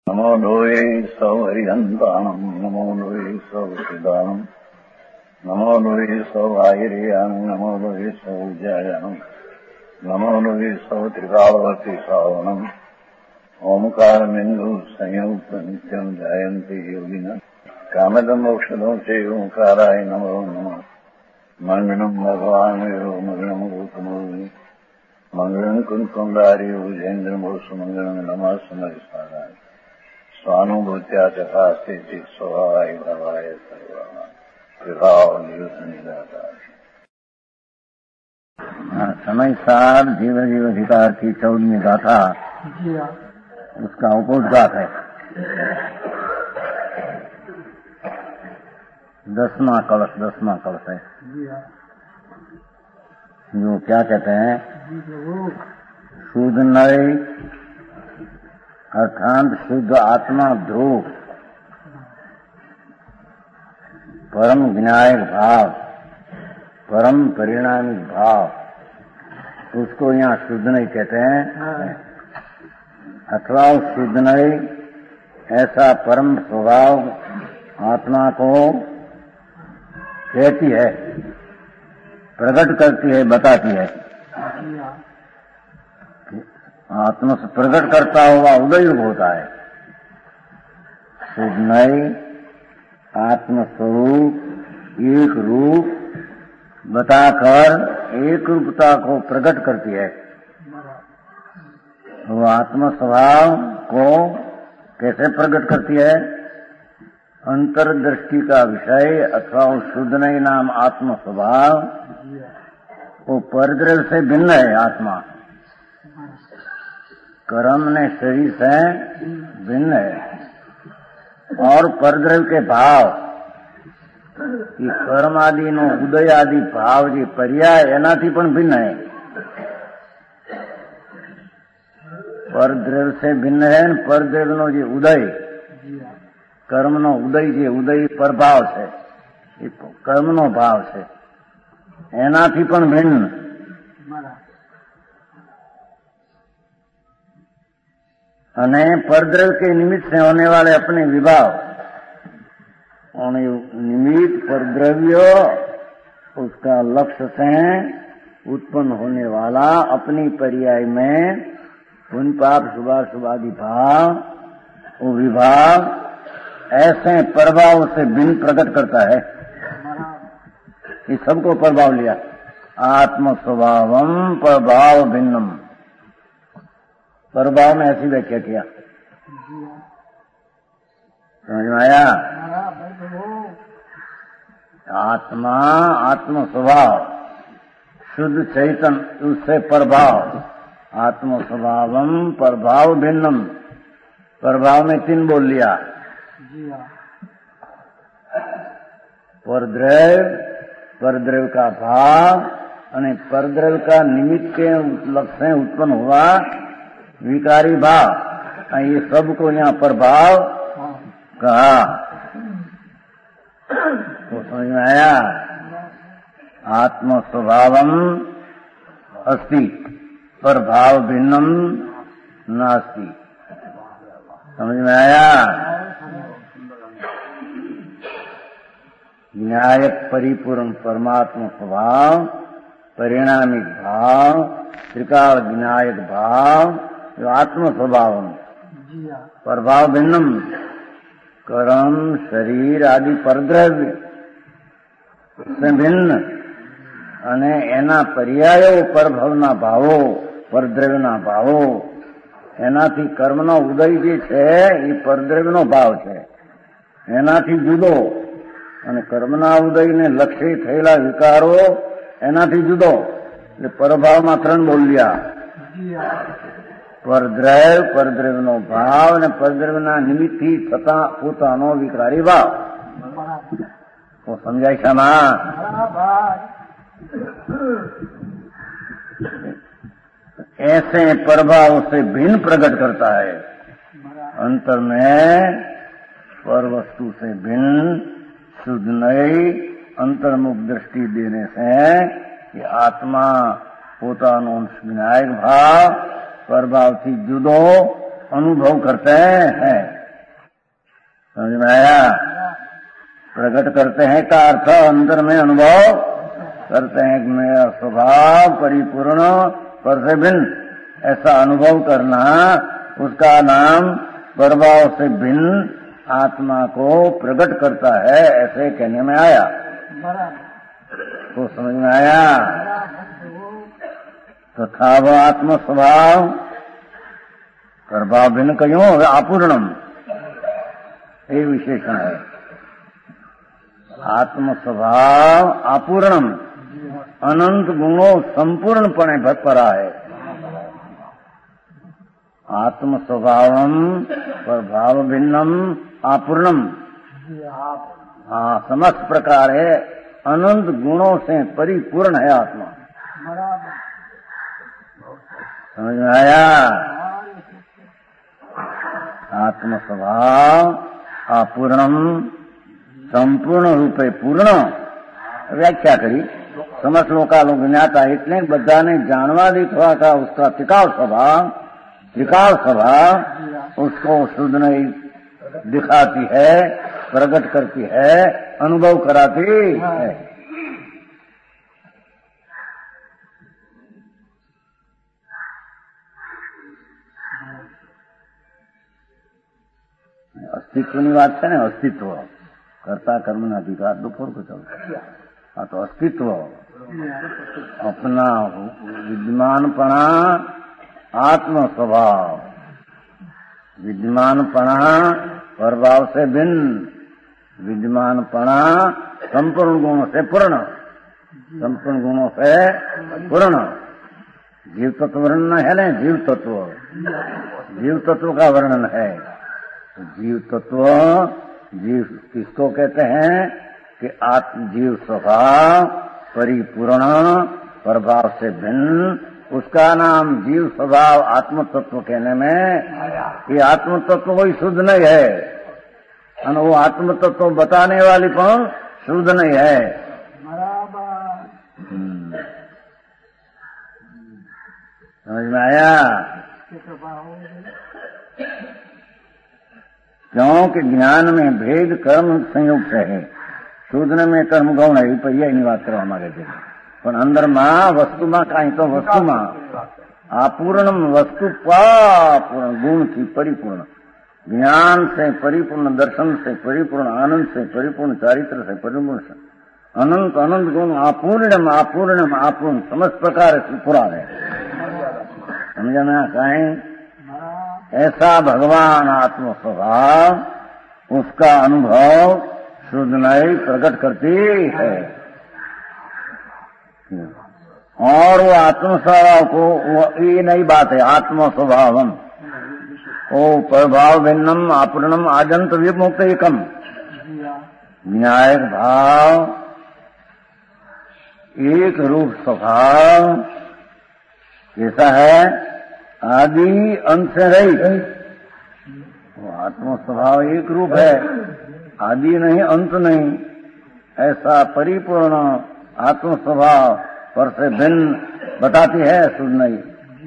नमो लोये सौहरिहन्ताणम् नमो लोये सौहृदानम् नमो लोये सौभागिर्यानम् नमो लोये सौजायानम् नमो लोये सौत्रिकावती सावनम् ओंकारमिन्दु संयुक्त नित्यम् जायन्ति योगिनः कामदम् मोक्षदम् च ओंकाराय नमो नमः मङ्गलम् भगवान् वीरो मङ्गलम् रूपमोहि मङ्गलम् कुन्कुण्डारि भुजेन्द्रमोसु मङ्गलम् नमः समरिसाराय स्वानुभूत्या तथा स्थिति स्वभावाय भवाय समय सार जीव जीव अधिकार की 14वीं गाथा उसका उपोद्घात है। 10वां कलश है जो क्या कहते हैं शुद्ध नय अर्थात शुद्ध आत्मा ध्रुव परम विनायक भाव परम परिणामिक भाव उसको यहाँ शुद्ध नहीं कहते हैं अथवा शुद्ध नहीं ऐसा परम स्वभाव आत्मा को कहती है प्रकट करती है बताती है। आत्मा से प्रकट करता हुआ उदय होता है। शुद्ध नई आत्मस्वरूप एक रूप बताकर एक रूपता को प्रकट करती है। वो आत्म स्वभाव को कैसे प्रकट करती है? अंतर्दृष्टि का विषय अथवा शुद्ध नई नाम आत्म स्वभाव वो परद्रव्य से भिन्न है। आत्मा कर्म ने शरीर से भिन्न है और परद्रव्य के भाव ये कर्म आदि नो उदय आदि भाव जे पर्याय एनाथी पण भिन्न है। परद्रव्य से भिन्न है। परद्रव्य नो जे उदय कर्म नो उदय जे उदय प्रभाव से कर्म नो भाव से एनाथी पण भिन्न। अने परद्रव्य के निमित्त से होने वाले अपने विभाव निमित्त परद्रव्य उसका लक्ष्य से उत्पन्न होने वाला अपनी पर्याय में पुण्य पाप शुभाशुभादि भाव वो विभाव ऐसे प्रभाव से भिन्न प्रकट करता है। इस सबको प्रभाव लिया आत्म स्वभावम प्रभाव भिन्नम प्रभाव में ऐसी व्याख्या किया। समझ में आया? आत्मा आत्म स्वभाव शुद्ध चैतन्य उससे प्रभाव आत्म स्वभावम प्रभाव भिन्नम प्रभाव में 3 बोल लिया। परद्रव्य का भाव और परद्रव्य का निमित्त के लक्ष्य से उत्पन्न हुआ विकारी भाव ये सबको यहाँ प्रभाव कहा। तो समझ में आया? आत्म स्वभावम अस्ति प्रभाव भिन्नम नास्ति। समझ में आया? न्यायक परिपूर्ण परमात्मा स्वभाव परिणामिक भाव त्रिकाल विनायक भाव जो आत्म स्वभाव प्रभाव भिन्नम कर्म शरीर आदि परद्रव्य से भिन्न અને એના પર્યાયો પરભવના ભાવો પરદ્રવ્યના ભાવો એનાથી કર્મનો ઉદય જે છે એ પરદ્રવ્યનો ભાવ છે એનાથી જુદો અને કર્મના ઉદયને લક્ષ્ય થયેલા વિકારો એનાથી જુદો એટલે પરભાવમાં 3 બોલ્યા પરદ્રવ્યનો ભાવ અને પરદ્રવ્યના નિમિત્તથી થતા પોતાનો વિકારી ભાવ તો સમજાય છે માં? ऐसे प्रभाव से भिन्न प्रकट करता है। अंतर में पर वस्तु से भिन्न शुद्ध नई अंतर्मुख दृष्टि देने से ये आत्मा પોતાનો વિનાયક ભાવ પ્રભાવથી જુદો અનુભવ કરતે हैं। समझ में आया? प्रकट करते हैं का अर्थ अंदर में अनुभव करते हैं कि मेरा स्वभाव परिपूर्ण पर से भिन्न, ऐसा अनुभव करना, उसका नाम प्रभाव से भिन्न आत्मा को प्रकट करता है, ऐसे कहने में आया। तो समझ में आया? तो था वो आत्म स्वभाव प्रभाव भिन्न क्यों? अपूर्णम, ये विशेषण है। आत्म स्वभाव अपूर्णम, अनंत गुणों संपूर्णपणे भटपरा है। आत्म स्वभावम प्रभाव भिन्नम अपूर्णम, समस्त प्रकार है, अनंत गुणों से परिपूर्ण है आत्मा। समझ में आया? आत्म स्वभाव अपूर्णम, संपूर्ण रूपे पूर्ण। व्याख्या करी समस्त लोकालो ज्ञाता, इतने बधाने जानवादी थोड़ा था उसका टिकाव स्वभाव उसको शुद्ध नहीं दिखाती है, प्रकट करती है, अनुभव कराती है। अस्तित्व की बात है ना, अस्तित्व कर्ता कर्म अधिकार दोपहर को चलता। हाँ, तो अस्तित्व अपना विद्यमानपणा, आत्म स्वभाव विद्यमानपणा प्रभाव से भिन्न, विद्यमानपणा संपूर्ण गुणों से पूर्ण, संपूर्ण गुणों से पूर्ण। जीव तत्व वर्णन है ना, जीव तत्व का वर्णन है। जीव तत्व, जीव किसको कहते हैं कि आत्म जीव स्वभाव परिपूर्ण प्रभाव से भिन्न, उसका नाम जीव स्वभाव आत्म तत्व कहने में कि आत्म तत्व कोई शुद्ध नहीं है, और वो आत्म तत्व बताने वाली कौन शुद्ध नहीं है। समझ में आया? क्योंकि ज्ञान में भेद कर्म संयुक्त है, शूद्र में कर्म गौण है, पहिया नहीं बात करो हमारे दिन। पर अंदर मां वस्तु मां कहीं तो वस्तु मां अपूर्णम वस्तु पूर्ण गुण की परिपूर्ण, ज्ञान से परिपूर्ण, दर्शन से परिपूर्ण, आनंद से परिपूर्ण, चारित्र से परिपूर्ण, अनंत अनंत गुण अपूर्णम अपूर्णम अपूर्ण, समस्त प्रकार से पूरा है। समझना कहें ऐसा भगवान आत्म स्वभाव, उसका अनुभव शुद्ध नहीं प्रकट करती है। और वो आत्म स्वभाव को, ये नई बात है, आत्म स्वभावम ओ प्रभाव भिन्नम अपूर्णम आजंत विमुक्त एकम, न्यायिक भाव एक रूप स्वभाव कैसा है? आदि अंत से रहित। वो आत्म स्वभाव एक रूप है, आदि नहीं अंत नहीं, ऐसा परिपूर्ण आत्म स्वभाव पर से भिन्न बताती है, शुद्ध नहीं।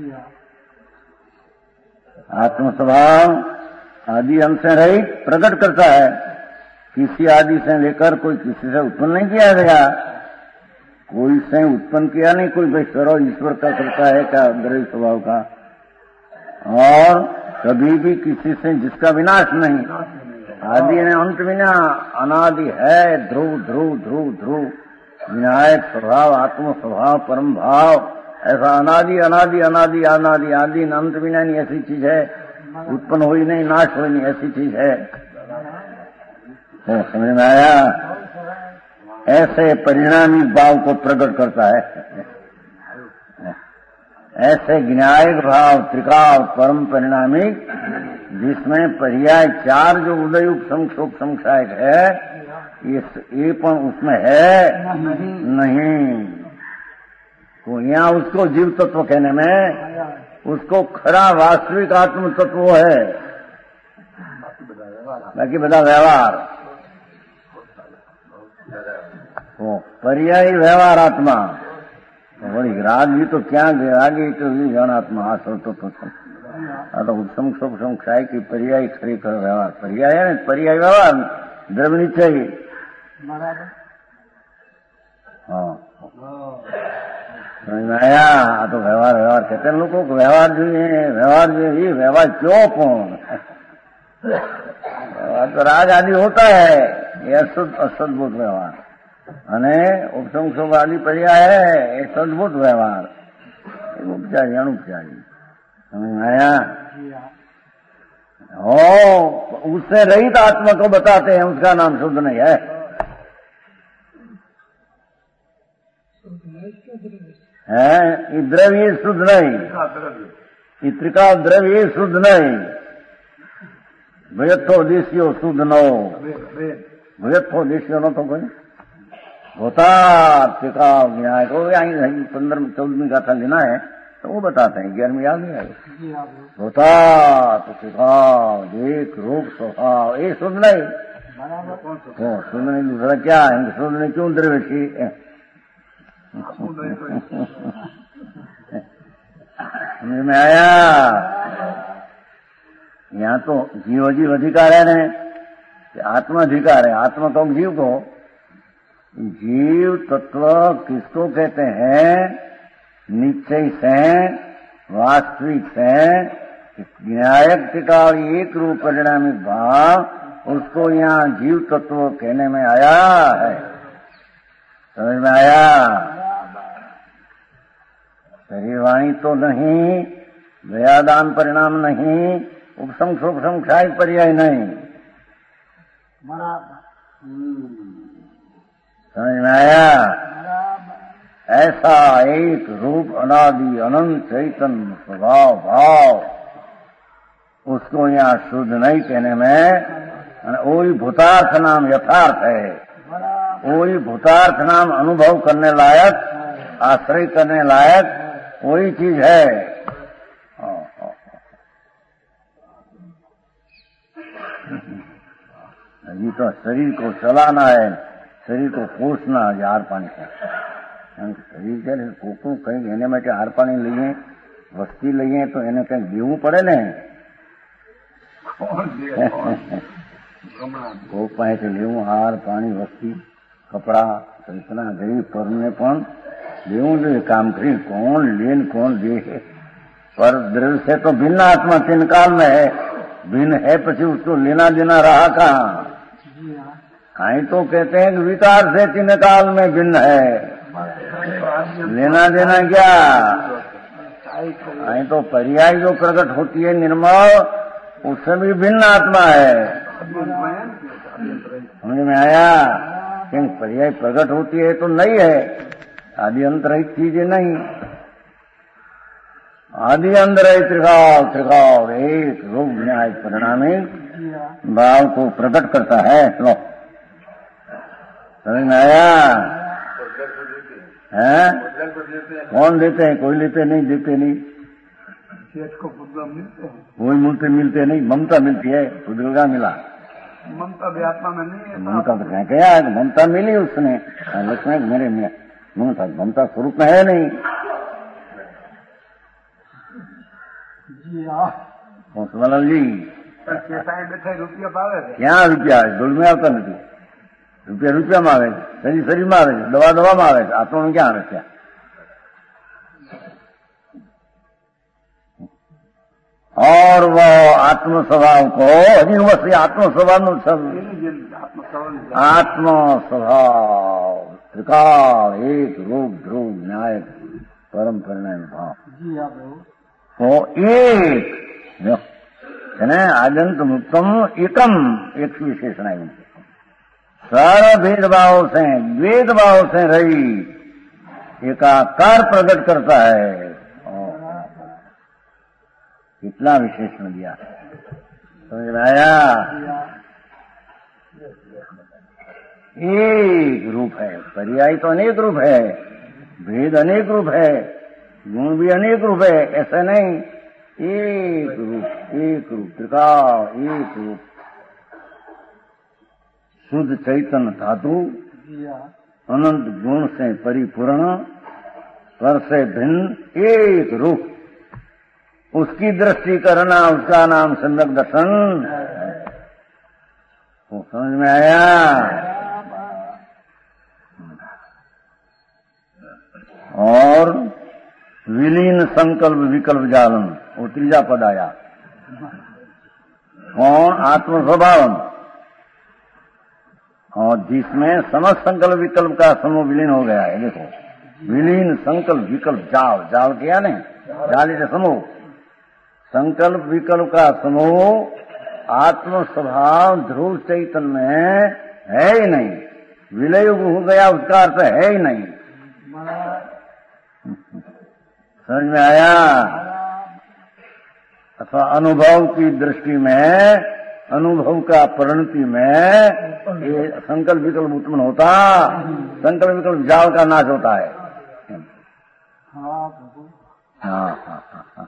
आत्म स्वभाव आदि अंत से रहित प्रकट करता है, किसी आदि से लेकर कोई किसी से उत्पन्न नहीं किया गया, कोई से उत्पन्न किया नहीं, कोई ईश्वर का करता है क्या ग्रह स्वभाव का, और कभी भी किसी से जिसका विनाश नहीं, आदि ने अंत बिना, अनादि है, ध्रुव ध्रुव ध्रुव ध्रुव, विनायक स्वभाव आत्म स्वभाव परम भाव, ऐसा अनादि अनादि अनादि अनादि आदि अंत बिना नहीं, ऐसी चीज है, उत्पन्न हुई नहीं, नाश हुई नहीं, ऐसी चीज है। तो समझ में आया? ऐसे परिणामी भाव को प्रकट करता है। ऐसे ज्ञायक भाव त्रिकाल परम परिणामी, जिसमें पर्याय चार जो उदयुक्त संक्षोभ संक्षायक है, ये पण उसमें है नहीं। तो यहाँ उसको जीव तत्व कहने में, उसको खरा वास्तविक आत्म तत्व है, बाकी बता व्यवहार वो पर्यायी व्यवहार आत्मा। बड़ी राग भी तो क्या आगे तो अनात्मा आसर तो આ તો ઉપસમ ક્ષોપસમ ક્ષાય કે પર્યાય ખરેખર વ્યવહાર પર્યાય ને પર્યાય વ્યવહાર દ્રવ્ય નિશ્ચય હા આયા આ તો વ્યવહાર વ્યવહાર कहते हैं लोगों को व्यवहार જોઈએ ये व्यवहार क्यों कौन तो राग आदि होता है ये असदभूत व्यवहार અને ઉપસમ ક્ષોભ આદि पर्याय है ये सदभूत व्यवहार उपचारी अनुपचारी समझ में आया हो उससे रहित आत्मा को बताते हैं उसका नाम शुद्ध नहीं है ये द्रव्य शुद्ध नहीं ये त्रिकाल द्रव्य शुद्ध नहीं भयत्थो देशियो शुद्ध नो भयत्थो देशियो नो तो कोई होता त्रिकाल न्याय को 15-14 गाथा लेना है तो वो बताते हैं 11 याद नहीं आएगा होता तो त्रिकाल देख रूप स्वभाव ये शुद्ध नहीं शुद्ध नहीं दूसरा क्या है शुद्ध नहीं क्यों द्रव्य की समझ में आया यहाँ तो जीव अधिकार है ना आत्मा अधिकार है आत्मा तो जीव को जीव तत्व किसको कहते हैं निश्चय से वास्तविक से न्यायक टिका एक रूप परिणामिक भाव उसको यहाँ जीव तत्व कहने में आया है समझ में आया शरीर वाणी तो नहीं व्यादान परिणाम नहीं उपसम क्षोपसम क्षाय पर्याय नहीं समझ में आया ऐसा एक रूप अनादि अनंत चैतन्य स्वभाव भाव उसको यहाँ शुद्ध नहीं कहने में वही भूतार्थ नाम यथार्थ है वही भूतार्थ नाम अनुभव करने लायक आश्रय करने लायक वही चीज है ये तो शरीर को चलाना है शरीर को पोषना है आहार पानी का शरीर છે ને કોકનું કંઈક એને માટે આહાર પાણી લઈએ વસ્તી લઈએ તો એને કંઈક દેવું પડે ને કોક પાસેથી લેવું આહાર પાણી વસ્તી કપડા કલ્પના ગરીબ પરને પણ લેવું જોઈએ કામ કરી कौन ले कौन दे पर द्रव्य से तो भिन्न आत्मा तीन काल में है भिन्न है પછી उसको लेना देना रहा कहाँ कहीं तो कहते हैं कि विकार से तीन काल में भिन्न है लेना देना क्या कहीं तो पर्याय जो प्रकट होती है निर्मल उससे भी भिन्न आत्मा है समझ में आया कि पर्याय प्रकट होती है तो नहीं है आदि अंत रहित चीजें नहीं आदि अंत रहित त्रिकाल एक रूप न्याय परिणामिक भाव को प्रकट करता है लो समझ में आया है कौन देते हैं कोई लेते नहीं देते नहीं कोई मूर्ति मिलते नहीं ममता मिलती है पुद्गल का मिला ममता भी आत्मा में नहीं है ममता तो क्या है ममता मिली उसने लक्ष्मण मेरे में ममता स्वरूप में है नहीं मोसवालाल जी रुपया पावे क्या रुपया गोल में आता नहीं रुपया में आवे शरीर में आवे दवा में आवे आत्मा में क्या आवे क्या और वो आत्म स्वभाव को हजी बस आत्म स्वभाव आत्म स्वभाव त्रिकाल एक रूप ध्रुव न्याय परम परिणाम भाव वो एक आद्यंत मुक्तम एकम एक विशेषण है सर्व भेदभाव से द्वेदभाव से रही एकाकार प्रकट करता है कितना विशेषण दिया समझ में आया एक रूप है पर्याय तो अनेक रूप है भेद अनेक रूप है गुण भी अनेक रूप है ऐसा नहीं एक रूप त्रिकाल एक रूप शुद्ध चैतन्य धातु अनंत गुण से परिपूर्ण पर से भिन्न एक रूप उसकी दृष्टि करना, उसका नाम सम्यक दर्शन। वो समझ में आया। और विलीन संकल्प विकल्प जालन, वो तीजा पद आया। कौन? आत्म स्वभाव। और जिसमें समस्त संकल्प विकल्प का समूह विलीन हो गया है। देखो, विलीन संकल्प विकल्प जाल, जाल किया नहीं, जाल से समूह, संकल्प विकल्प का समूह आत्म स्वभाव ध्रुव चैतन्य में है ही नहीं। विलय हो गया उसका अर्थ है ही नहीं। समझ में आया? अथवा अनुभव की दृष्टि में, अनुभव का परिणति में ये संकल्प विकल्प उत्पन्न होता, संकल्प विकल्प जाल का नाश होता है। हाँ।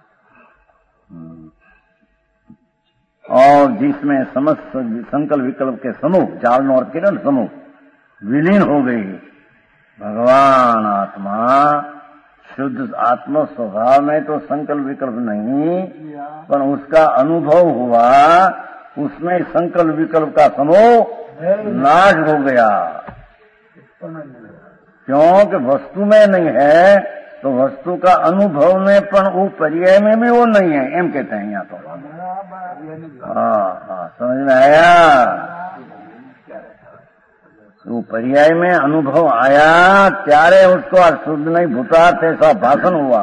और जिसमें समस्त संकल्प विकल्प के समूह, जाल में और किरण समूह विलीन हो गई, भगवान आत्मा शुद्ध आत्म स्वभाव में तो संकल्प विकल्प नहीं, पर उसका अनुभव हुआ, उसमें संकल्प विकल्प का समूह नाश हो गया। क्योंकि वस्तु में नहीं है, तो वस्तु का अनुभव में पण वो पर्याय में भी वो नहीं है, एम कहते हैं यहाँ तो। हाँ, समझ में आया? वो पर्याय में अनुभव आया, त्यारे उसको अशुद्ध नहीं भूतार्थ ऐसा भाषण हुआ।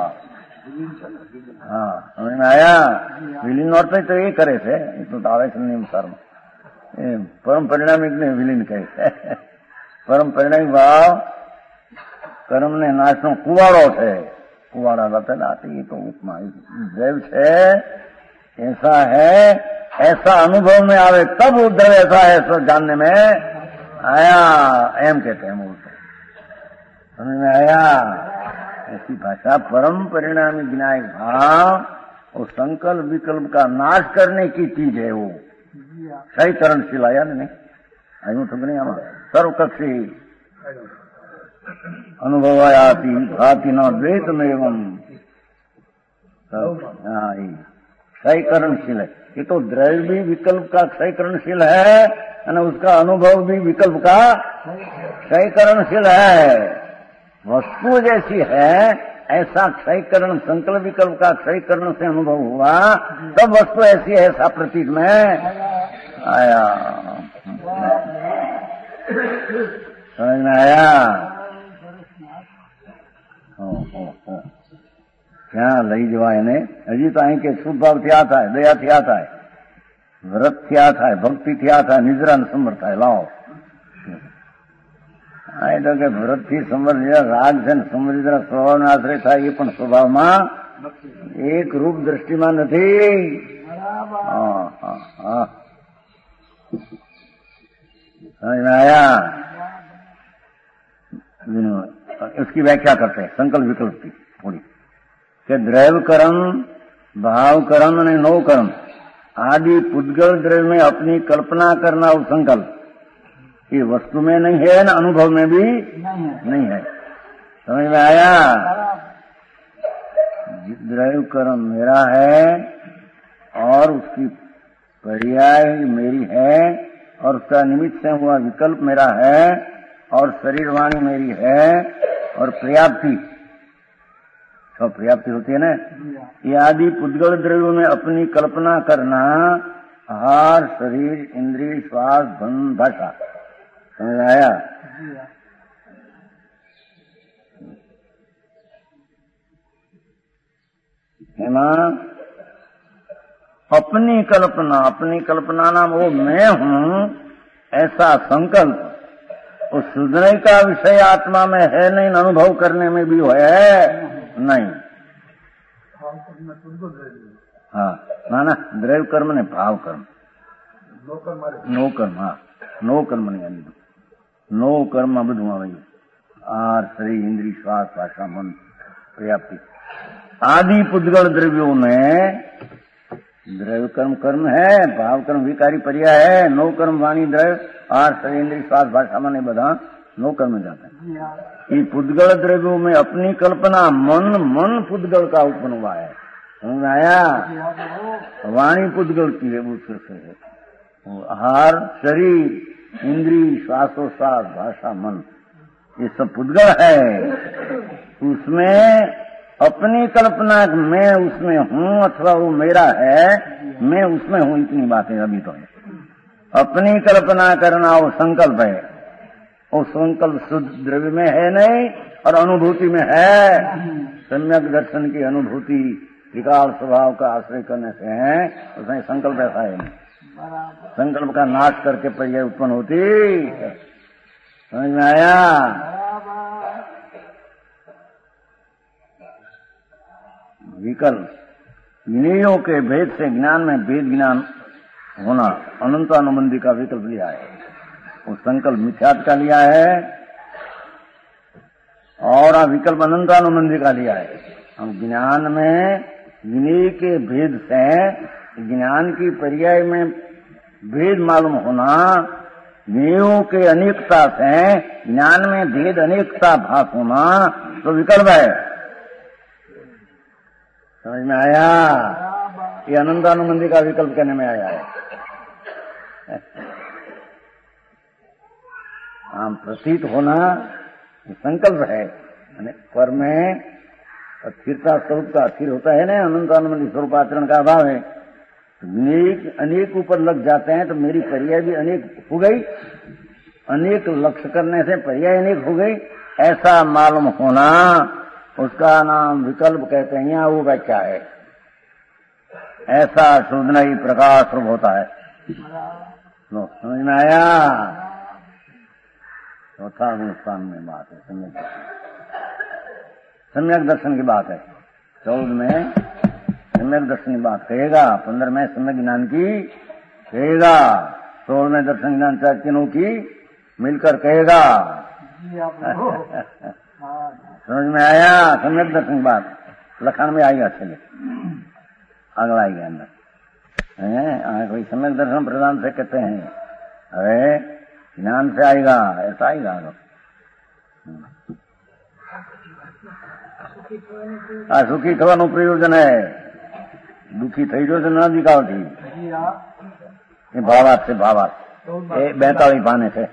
हाँ, समझ में आया? विलीन और तो ये करे थे, तो आवे नियम कर्म परम परिणामिक ने विलीन कहे थे। परम परिणामिक भाव कर्म ने नाश नो कुवाड़ो थे, कुवाड़ा बताते ये तो उपमा देव है, ऐसा है, ऐसा अनुभव में आवे तब उद्धव ऐसा है, ऐसा जानने में आया, एम कहते हैं मूल से। समझ में आया? ऐसी भाषा परम परिणामी विनायक भाव और संकल्प विकल्प का नाश करने की चीज है। वो सही करणशील आया नहीं, आयु ठुक नहीं हमारा सर्वकक्षी अनुभव आयाति भाति न द्वैत में एवं सही करणशील है। ये तो द्रव्य भी विकल्प का क्षय करणशील है, और उसका अनुभव भी विकल्प का क्षय करणशील है। वस्तु जैसी है, ऐसा क्षयकरण संकल्प विकल्प का क्षयकरण से अनुभव हुआ, तब वस्तु ऐसी है, ऐसा प्रतीक में आया। समझ में आया? क्या लई जवाय ने हजी तो અહીં કે શુભાવ થયા થાય, દયા થયા થાય, વ્રત થયા થાય, ભક્તિ થયા થાય, નિદ્રા સમર થાય। લાવો આ તો કે વ્રત થી સમર રાગ છે ને સમરિદ્રા સ્વભાવનો આશ્રય થાય, એ પણ સ્વભાવમાં એક રૂપ દ્રષ્ટિમાં નથી। समझ में आया? उसकी व्याख्या करते हैं संकल्प विकल्प की थोड़ी, कि द्रव्य कर्म, भाव कर्म और नो कर्म आदि पुद्गल द्रव्य में अपनी कल्पना करना और संकल्प, ये वस्तु में नहीं है ना अनुभव में भी नहीं है। समझ में आया? द्रव्य कर्म मेरा है और उसकी पर्याय मेरी है, और उसका निमित्त से हुआ विकल्प मेरा है, और शरीर वाणी मेरी है, और पर्याप्ति, तो पर्याप्ति होती है ना, ये आदि पुद्गल द्रव्यों में अपनी कल्पना करना, आहार, शरीर, इंद्रिय, श्वास, धन, भाषा। समझ आया? है ना? अपनी कल्पना नाम वो मैं हूं, ऐसा संकल्प उस सुधरने का विषय आत्मा में है नहीं, अनुभव करने में भी है नहीं। हाँ, ना द्रव्य कर्म ने भाव कर्म, नो कर्म, हाँ नो कर्म नहीं, नो कर्म બધું આવે। आहार, शरीर, इंद्रिय, श्वास, भाषा, मन, पर्याप्ति आदि पुद्गल द्रव्यों में द्रव्य कर्म कर्म है, भाव कर्म विकारी पर्याय है, नो कर्म वाणी द्रव्य, आहार, शरीर, इंद्रिय, श्वास, भाषा मन बधा नो कर्म में जाता है। ये पुद्गल द्रव्यों में अपनी कल्पना, मन पुद्गल का उत्पन्न हुआ है, समझ में आया? वाणी पुद्गल की है, वो सिर्फ है आहार, शरीर, इंद्री, श्वासोश्वास, भाषा, मन, ये सब पुद्गल है। उसमें अपनी कल्पना मैं उसमें हूँ अथवा वो मेरा है, मैं उसमें हूँ, इतनी बातें अभी तो है। अपनी कल्पना करना वो संकल्प है, वो संकल्प शुद्ध द्रव्य में है नहीं और अनुभूति में है। सम्यक दर्शन की अनुभूति विकार स्वभाव का आश्रय करने से है, उसमें संकल्प ऐसा है नहीं। संकल्प का नाश करके पर्याय उत्पन्न होती है। समझ में आया? विकल्प विनयों के भेद से ज्ञान में भेद ज्ञान होना अनंतानुबंधी का विकल्प लिया है। वो संकल्प मिथ्यात्व का लिया है और विकल्प अनंतानुबंधी का लिया है। हम ज्ञान में विनय के भेद से ज्ञान की पर्याय में भेद मालूम होना, विनयों के अनेकता से ज्ञान में भेद अनेकता भास होना तो विकल्प है। समझ में आया? ये अनंतानुबंधी का विकल्प कहने में आया है। आम प्रतीत होना संकल्प है, पर में अस्थिरता स्वरूप का अस्थिर होता है ना, अनंतानुबंधी स्वरूप आचरण का अभाव है। अनेक ऊपर लग जाते हैं तो मेरी पर्याय भी अनेक हो गई, अनेक लक्ष्य करने से पर्याय अनेक हो गई, ऐसा मालूम होना उसका नाम विकल्प कहते हैं। यहाँ वो व्याख्या है, ऐसा शोधना ही प्रकाश रूप होता है। समझ में आया? चौथा स्थान में बात है सम्यक दर्शन की बात है। 14 में सम्यक दर्शन की बात कहेगा, 15 में सम्यक ज्ञान की कहेगा, 16 में दर्शन ज्ञान तीनों की मिलकर कहेगा। समझ में आया? सम्यक दर्शन की बात लखान में आएगा, चलिए अगला आएगा अंदर। कोई सम्यक दर्शन प्रधान से कहते हैं, अरे ज्ञान से आएगा, ऐसा आएगा। સુખી થવાનું પ્રયોજન હે, દુઃખી થઈ ગયો છે ના દીકાવથી એ ભાવાર્થ છે। ભાવાર્થ એ 42 पाने थे।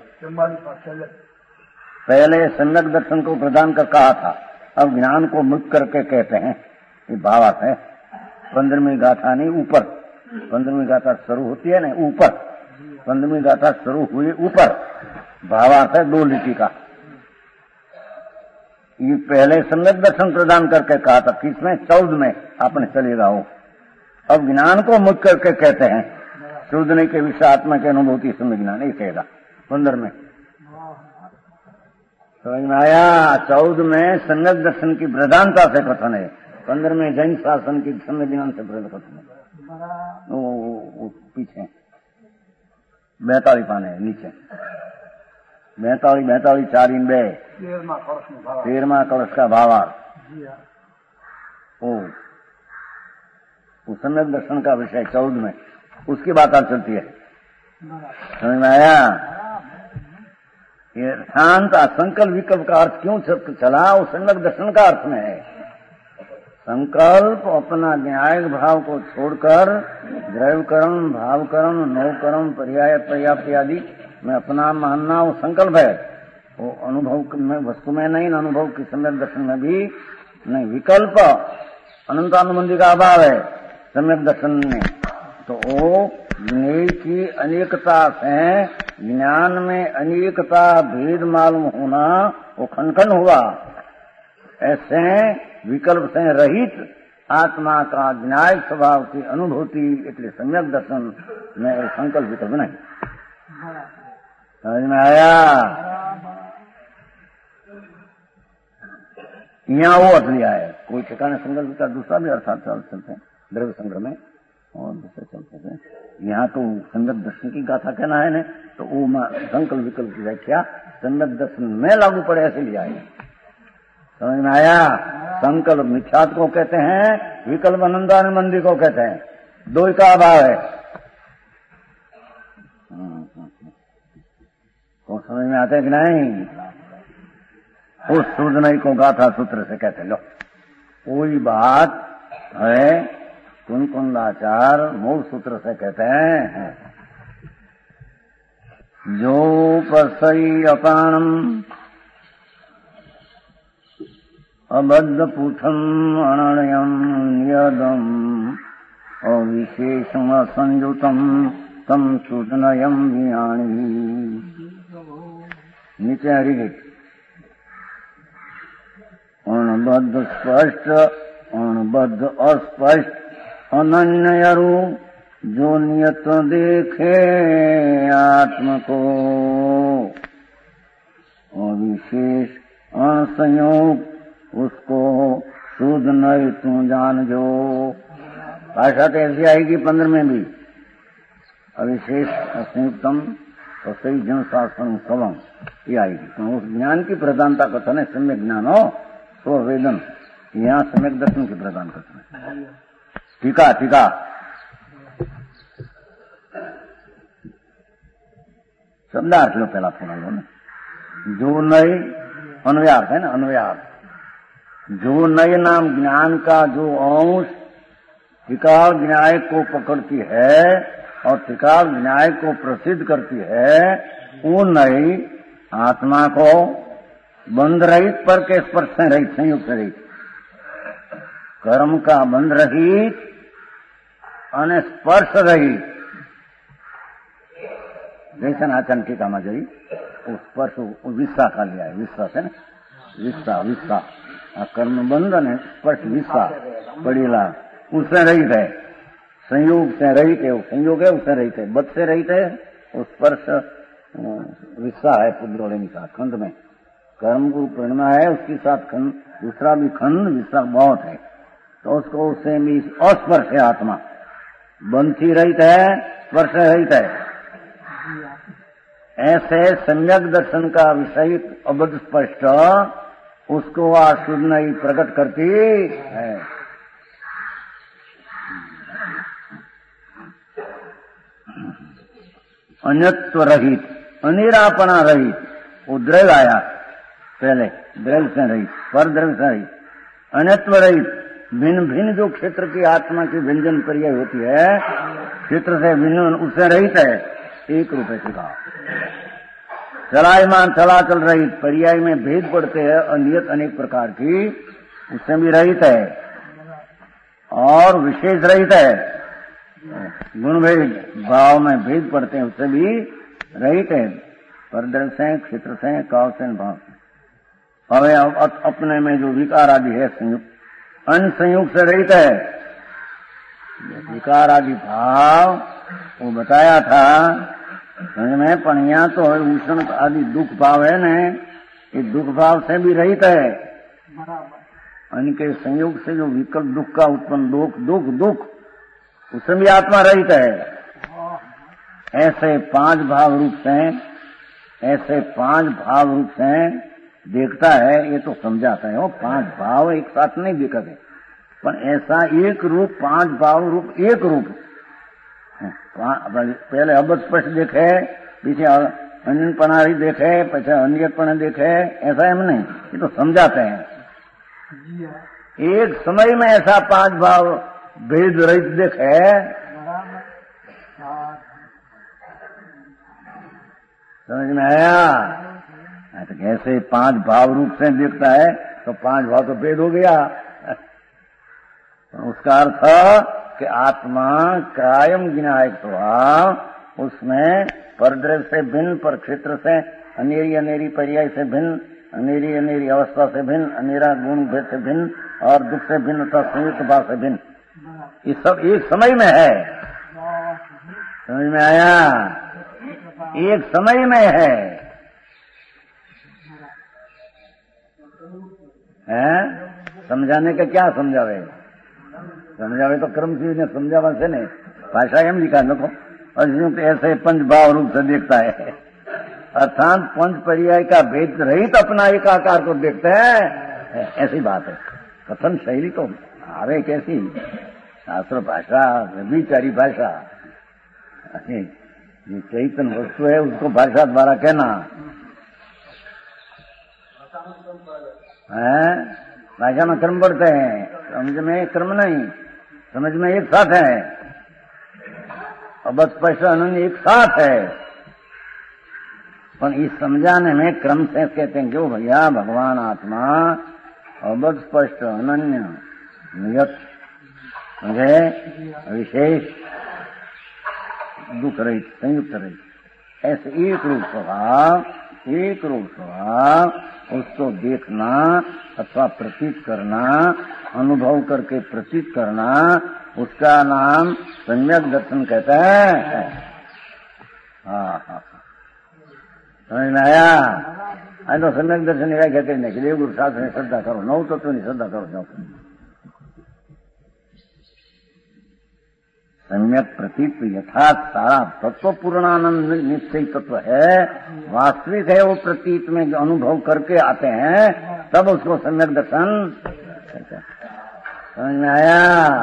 पहले सम्यक दर्शन को प्रदान कर कहा था, अब ज्ञान को मुक्त करके कहते हैं, ये भावार्थ है। 15वीं गाथा नहीं ऊपर, 15वीं गाथा शुरू होती है ना ऊपर, 15वीं गाथा शुरू हुई ऊपर, भावार्थ है 2 लिपि का। ये पहले सम्यक दर्शन प्रदान करके कहा था, किसमें? 14 में आपने चलेगा वो। अब ज्ञान को मुक्त करके कहते हैं, शोधने के विषय आत्मा की अनुभूति सम्यक ज्ञान, ये कहेगा 15 में। समझ में आया? 14 में सम्यक दर्शन की प्रधानता से कथन है, 15 में जैन शासन की सम्यक ज्ञान से कथन है। वो पीछे 42 पाने है, नीचे 42 4 इन 2 13वां कलश का भावार्थ। वो सम्यक दर्शन का विषय 14 में, उसकी बात आज चलती है। समझ में आया? ये शांत असंकल्प विकल्प का अर्थ क्यों चला? वो सम्यक दर्शन का अर्थ में है। संकल्प अपना न्यायिक भाव को छोड़कर द्रव्य कर्म, भाव कर्म, नव कर्म, पर्याय पर्याप्ति आदि में अपना मानना वो संकल्प है। वो अनुभव में वस्तु में नहीं, अनुभव की सम्यक दर्शन में भी नहीं। विकल्प अनंतानुबंधी का अभाव है सम्यक दर्शन में। तो वो ज्ञेय की अनेकता से ज्ञान में अनेकता भेद मालूम होना वो खंड हुआ। ऐसे विकल्प से रहित आत्मा का न्याय स्वभाव की अनुभूति એટલે सम्यक दर्शन में संकल्प विकल्प नहीं। समझ में आया? यहाँ वो अर्थ लिया है, कोई ठिकाने संकल्प का दूसरा भी अर्थात चलते हैं द्रव्य संग्रह में और दूसरे चलते थे। यहाँ तो सम्यक दर्शन की गाथा कहना है न, तो वो संकल्प विकल्प की व्याख्या सम्यक दर्शन में लागू पड़े ऐसे लिया है। समझ में आया? संकल्प मिथ्यात्व को कहते हैं, विकल्प अनंतानुबंधी को कहते हैं, दो का अभाव है। तो समझ में आते कि नहीं? उस सूझने को गाथा सूत्र से कहते लो, कोई बात है कुंकुंदाचार मूल सूत्र से कहते हैं, जो परसई अपाणम अबद्ध पूठम अनण्यम नियदम अविशेषम संयुतम तम सुदनयम वियाणी। नीचे हरिगीत अणबद्ध स्पष्ट अणबद्ध अस्पष्ट अनन्य रूप जो नियत देखे आत्म को अविशेष अणसंयोग उसको शुद्ध नहीं तू जान जो। भाषा तो ऐसी आएगी 15 में भी, अविशेष असंयुक्तम और सही जन शास्त्र सवम ये आएगी। तो उस ज्ञान की प्रधानता कथन है सम्यक ज्ञान हो स्ववेदन, यहाँ सम्यक दर्शन की प्रधान कथन है। टीका टीका शब्दार्थ लो पहला थोड़ा लो ना। जो नई अन्वयार्थ है ना, अन्वयार्थ जो नए नाम ज्ञान का जो अंश त्रिकाल न्याय को पकड़ती है और त्रिकाल न्याय को प्रसिद्ध करती है, वो नई आत्मा को बंध रहित पर के स्पर्श से रहित संयुक्त रहित कर्म का बंध रहित અને स्पर्श रहित जैसे आचरण टीका में जई उस स्पर्श विस्सा का लिया है, विस्सा है ना, विस्सा विस्सा कर्म बंध ने स्पर्श विस्सा पड़ेला उससे रहित है, संयोग से रहित है, वो संयोग है उससे रहित है, बद से रहित है, वो स्पर्श विस्सा है पुद्रोलिंग का खंड में कर्म गुरु प्रेरणा है, उसके साथ खंड दूसरा भी खंड विस्सा बहुत है, तो उसको उससे भी अस्पर्श है, आत्मा बंधी रहित है, स्पर्श रहित है। ऐसे सम्यक दर्शन का विषय अबद्ध स्पष्ट उसको शुद्ध नहीं प्रकट करती है। अन्यत्व रहित अनिरापणा रहित, वो द्रव्य आया पहले, द्रव्य से रहित पर द्रव्य से रहित, अन्यत्व रहित भिन्न भिन्न जो क्षेत्र की आत्मा की व्यंजन पर्याय होती है, क्षेत्र से भिन्न उससे रहित है, एक रूप है सिखा। चलायमान चलाचल रहित पर्याय में भेद पड़ते हैं अनियत अनेक प्रकार की, उससे भी रहित है और विशेष रहित है, गुण भेद भाव में भेद पड़ते हैं उससे भी रहित है, परद्रव्य से क्षेत्र से काल से भाव से। हमें अपने में जो विकार आदि है संयुक्त अन्य संयुक्त से रहित है, विकार आदि भाव वो बताया था समझ में, पर यहाँ तो उष्ण आदि दुख भाव है न, ये दुख भाव से भी रहित है, उनके संयोग से जो विकल्प दुख का उत्पन्न दुख दुख दुख उससे भी आत्मा रहित है। ऐसे 5 भाव रूप से, ऐसे 5 भाव रूप से देखता है, ये तो समझाता है वो 5 भाव एक साथ नहीं देखा है, पर ऐसा एक रूप 5 भाव रूप एक रूप, पहले अबद्ध स्पष्ट देखे, पीछे अन्य पनारी देखे, पीछे अन्यपन देखे, ऐसा हम नहीं, ये तो समझाते हैं। एक समय में ऐसा 5 भाव भेद रहित देखे, समझ में आया? तो कैसे 5 भाव रूप से देखता है तो 5 भाव तो भेद हो गया, उसका अर्थ कि आत्मा कायम ज्ञायक स्वभाव, उसमें परद्रव्य से भिन्न, पर क्षेत्र से अनेरी अनेरी पर्याय से भिन्न, अनेरी अनेरी अवस्था से भिन्न, अनेरा गुण भेद से भिन्न और दुख से भिन्न तथा संयुक्त भाव से भिन्न, ये सब एक समय में है। समझ में आया? एक समय में है, समझाने का क्या समझावे, समझावे तो कर्म चीज ने समझावा से नहीं, भाषा एम लिखा देखो, और ऐसे 5 भाव रूप से देखता है, अर्थात 5 पर्याय का भेद रहित अपना एक आकार को देखते हैं, ऐसी बात है। कथन शैली तो आवे कैसी, शास्त्र भाषा विचारी भाषा, ये चैतन्य वस्तु है उसको भाषा द्वारा कहना है, भाषा में कर्म पड़ते हैं। समझ में क्रम नहीं, समझ में एक साथ है, अबध स्पष्ट अनन्य एक साथ है, पर इस समझाने में क्रम से कहते हैं क्यों भैया भगवान आत्मा अबध स्पष्ट अनन्य नियत मुझे विशेष दुख रहित संयुक्त रहित ऐसे एक रूप स्वभाव उसको देखना अथवा प्रतीत करना, अनुभव करके प्रतीत करना, उसका नाम सम्यक दर्शन कहता है। हाँ समझ में आया? आज तो सम्यक दर्शन क्या कहते हैं कि देव गुरु शास्त्र में श्रद्धा करो, नौ तत्व नहीं श्रद्धा करो, नौ सम्यक प्रतीत यथार्थ सारा तत्व पूर्णानंद निश्चय तत्व है, वास्तविक है वो प्रतीत में जो अनुभव करके आते हैं तब उसको सम्यक दर्शन कहते हैं। समझ में आया?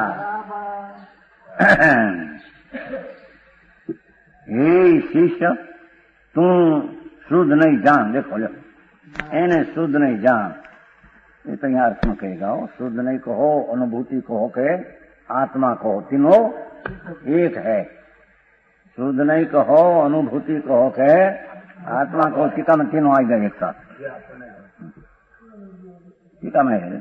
हे शिष्य तू शुद्ध नहीं जान, देखो लो एने शुद्ध नहीं जान, ये तो यहाँ अर्थ में कहेगा, शुद्ध नहीं कहो, अनुभूति कहो के आत्मा कहो, तीनों एक है। शुद्ध नहीं कहो, अनुभूति कहो के आत्मा कहो, टीका में तीनों आ गए एक साथ, टीका में है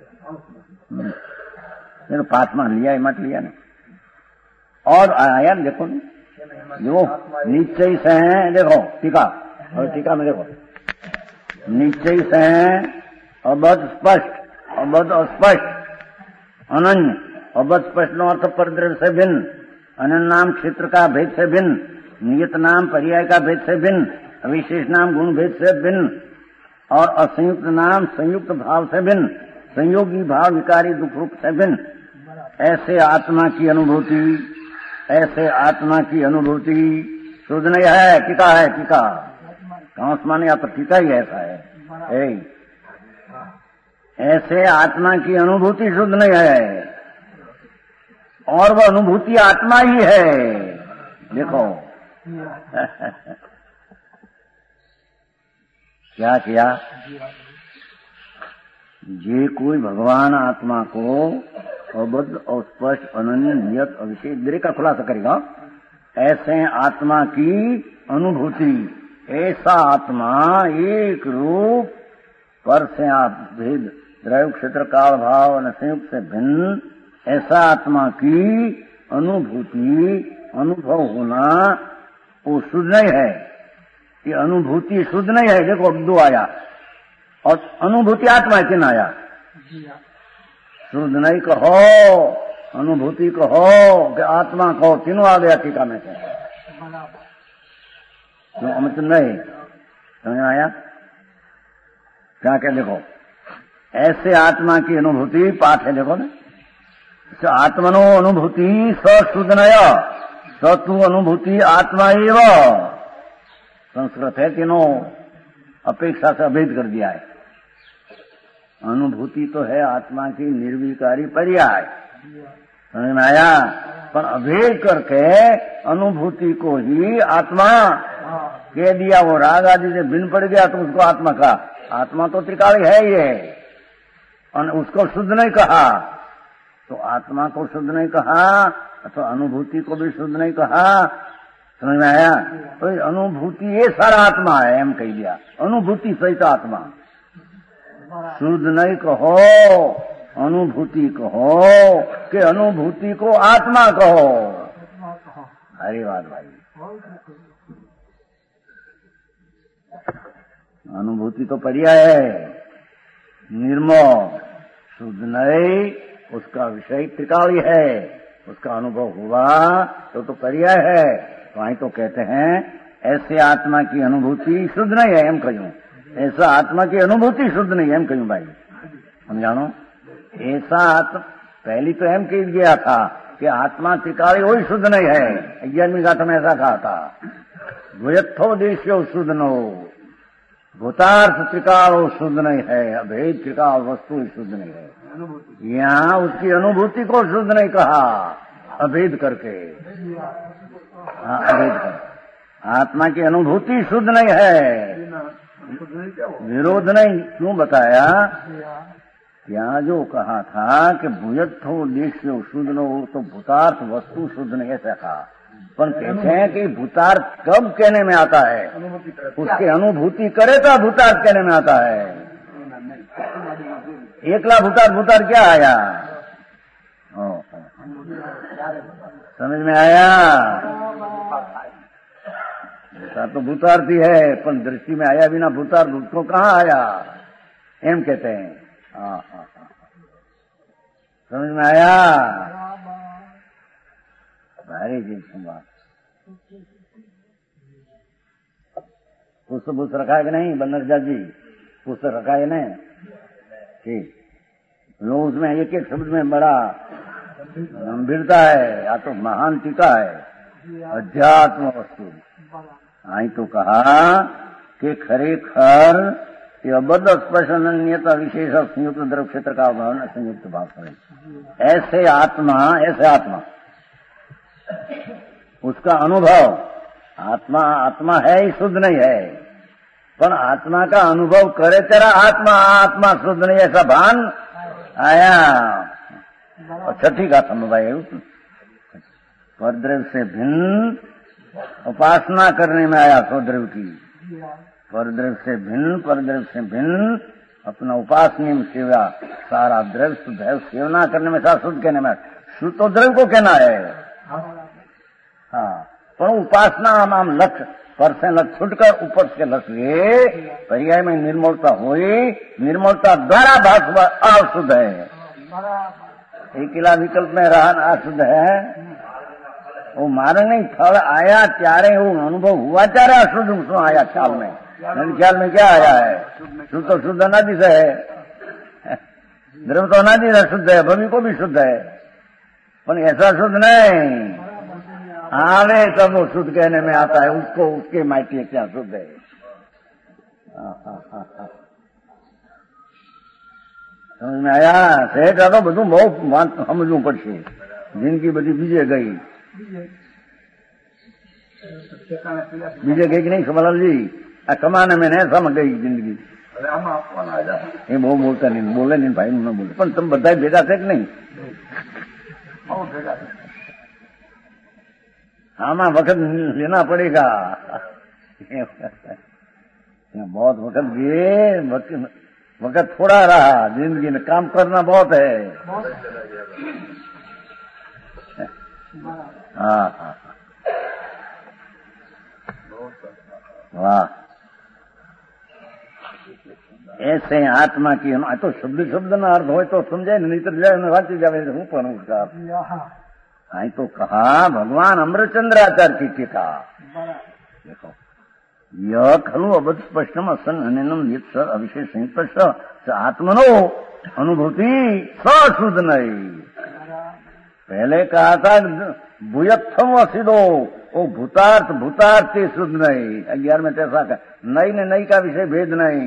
तो पाठ मान लिया, मत लिया ना। और आया देखो जो निश्चय से है, देखो टीका, और टीका में देखो निश्चय से है अबध स्पष्ट, अबध अस्पष्ट अनन्य, अबध स्पष्ट नो अर्थ परद्रव्य से भिन्न, अनन्य नाम क्षेत्र का भेद से भिन्न, नियत नाम पर्याय का भेद से भिन्न, विशेष नाम गुण भेद से भिन्न, और असंयुक्त नाम संयुक्त भाव से भिन्न, संयोगी भाव विकारी दुख रूप से भिन्न। ऐसे आत्मा की अनुभूति, ऐसे आत्मा की अनुभूति शुद्ध नहीं है, टीका है, टीका कौन माने या तो टीका ही ऐसा है। ऐसे आत्मा की अनुभूति शुद्ध नहीं है, और वह अनुभूति आत्मा ही है। देखो क्या किया, जे कोई भगवान आत्मा को अबद्ध और स्पष्ट अनन्य नियत अविशेष दृढ़ का खुलासा करेगा, ऐसे आत्मा की अनुभूति, ऐसा आत्मा एक रूप पर से आप भेद द्रव्य क्षेत्र काल भाव और संयुक्त से भिन्न, ऐसा आत्मा की अनुभूति अनुभव होना वो शुद्ध नहीं है, ये अनुभूति शुद्ध नहीं है। देखो दो आया, और अनुभूति आत्मा है, तीन आया, शुद्ध नहीं कहो, अनुभूति कहो कि आत्मा कहो, तीनों आ गया टीका में से, क्यों अमित नहीं समझ आया? क्या क्या देखो, ऐसे आत्मा की अनुभूति पाठ है, देखो ना, आत्मनो अनुभूति स शुद्धनय स तू अनुभूति आत्मा एव, संस्कृत है, तीनों अपेक्षा से अभेद कर दिया है। अनुभूति तो है आत्मा की निर्विकारी पर्याय, समझ में आया? पर अभेद करके अनुभूति को ही आत्मा कह दिया, वो राग आदि से भिन्न पड़ गया तो उसको आत्मा का, आत्मा तो त्रिकाली है ये, और उसको शुद्ध नहीं कहा, तो आत्मा को शुद्ध नहीं कहा तो अनुभूति को भी शुद्ध नहीं कहा। समझ में आया? तो अनुभूति ये सारा आत्मा है, हम कह दिया अनुभूति सहित आत्मा, शुद्ध नहीं कहो, अनुभूति कहो कि अनुभूति को आत्मा कहो। हरी बात भाई, अनुभूति तो पर्याय है, निर्मोह शुद्ध नहीं, उसका विषय त्रिकाली है, उसका अनुभव हुआ तो पर्याय है। तो वहीं तो कहते हैं ऐसे आत्मा की अनुभूति शुद्ध नहीं है, हम कहूं ऐसा आत्मा की अनुभूति शुद्ध नहीं है, हम कहूं भाई, हम जानो ऐसा आत्मा, पहली तो हम कह गया था कि आत्मा त्रिकाली वही शुद्ध नहीं है, 11वीं गाथा में ऐसा कहा था, द्वयत्थो देश्यो शुद्ध न हो, भूतार्थ त्रिकाल शुद्ध नहीं है, अभेद त्रिकाल वस्तु ही शुद्ध नहीं है। यहाँ उसकी अनुभूति को शुद्ध नहीं कहा, अभेद करके, हाँ अभेद कर, आत्मा की अनुभूति शुद्ध नहीं है, विरोध नहीं क्यों बताया? ત્યાં जो कहा था कि भूयत्थो देश्यो शुद्ध नो तो भूतार्थ वस्तु शुद्ध नहीं ऐसा कहा, पर कहते हैं कि भूतार्थ कब कहने में आता है, उसकी अनुभूति करे तो भूतार्थ कहने में आता है। एकला भूतार्थ क्या आया? समझ में आया? भूतार्थ तो भूतार्थ ही है, पर दृष्टि में आया बिना भूतार्थ उसको कहाँ आया, एम कहते हैं। हाँ, समझ में आया? भारी जी बात। पुस्तक रखा है कि नहीं बनरजा जी? पुस्तक रखा है नहीं? ठीक। लोग उसमें एक एक शब्द में बड़ा गंभीरता है, या तो महान टीका है अध्यात्म वस्तु। आई तो कहा कि खरेखर ये अबद्ध स्पर्श अनन्यता विशेष संयुक्त द्रव क्षेत्र का भावना संयुक्त भाव है। ऐसे आत्मा उसका अनुभव, आत्मा है ही शुद्ध नहीं है, पर आत्मा का अनुभव करे तेरा आत्मा शुद्ध नहीं ऐसा भान आया। और छठी का समवाय परद्रव्य से भिन्न उपासना करने में आया। स्वद्रव्य की परद्रव्य से भिन्न अपना उपासनीय सेवा सारा द्रव्य शुद्ध है, सेवना करने में सारा शुद्ध कहने में शुद्ध तो द्रव्य को कहना है। हाँ, पर उपासना नाम लक्ष्य पर से लक्ष्य छुटकर ऊपर से लक्ष्य पर्याय में निर्मलता हुई, निर्मलता द्वारा भाष अशुद्ध है। एक किला विकल्प में रहन अशुद्ध है। वो मारे नहीं फल आया त्यारे वो अनुभव हुआ त्यारे अशुद्ध उसमें आया ख्याल में। ख्याल में क्या आया है? शुद्ध तो शुद्ध अनादि से है, द्रव्य तो अनादि से शुद्ध है, भूमि को भी शुद्ध है, पर ऐसा शुद्ध नहीं आवे तब वो शुद्ध कहने में आता है। उसको उसके माइटी क्या शुद्ध है। समझ में आया? सेठ तो બધું બહુ સમજવું પડશે। જિંદગી બધી બીજે ગઈ कि नहीं समलाल जी? आ कमाने में नहीं सम गई जिंदगी। ये बहुत बोलता नहीं, बोले नहीं भाई, न बोले, पर तुम બધા ભેગા છે કે नहीं? आमा वक्त लेना पड़ेगा। बहुत वक्त गए, वक्त थोड़ा रहा जिंदगी में, काम करना बहुत है। हाँ, वाह। ऐसे आत्मा की तो शब्द ना अर्थ हो तो समझे, नहीं तो वांची जावे हूँ पण उसका आई तो कहा भगवान अमृतचंद्राचार्य की टीका देखो, यह खलु अबद्ध स्पष्टम असन अननम नित अविशेष संयुक्त आत्मनो अनुभूति शुद्ध नहीं। पहले कहा था भूयत्थम असिदो, वो भूतार्थ से शुद्ध नहीं। 11 में ऐसा का नई ने नई का विषय भेद नहीं,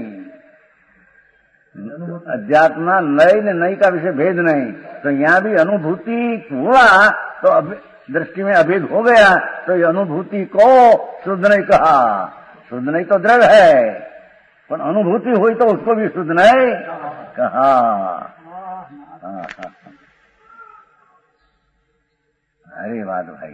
अध्यात्मा नई ने नई का विषय भेद नहीं। तो यहाँ भी अनुभूति हुआ तो दृष्टि में अभेद हो गया, तो ये अनुभूति को शुद्ध नहीं कहा। शुद्ध नहीं तो द्रव्य है, पर अनुभूति हुई तो उसको भी शुद्ध नहीं कहा। अरे बात भाई,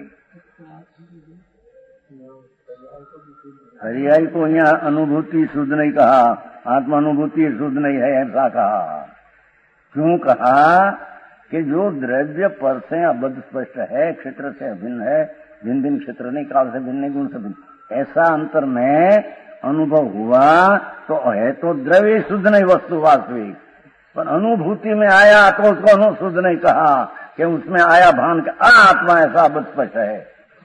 पर्याय को यहाँ अनुभूति शुद्ध नहीं कहा, आत्मा अनुभूति शुद्ध नहीं है ऐसा कहा। क्यों कहा? कि जो द्रव्य पर से अबद्ध स्पष्ट है, क्षेत्र से अभिन्न है, भिन्न भिन्न क्षेत्र नहीं, काल से भिन्न नहीं, गुण से भिन्न, ऐसा अंतर में अनुभव हुआ तो है तो द्रव्य शुद्ध नहीं वस्तु वास्तविक, पर अनुभूति में आया तो उसको शुद्ध नहीं कहा कि उसमें आया भान का आत्मा ऐसा अबद्ध स्पष्ट है।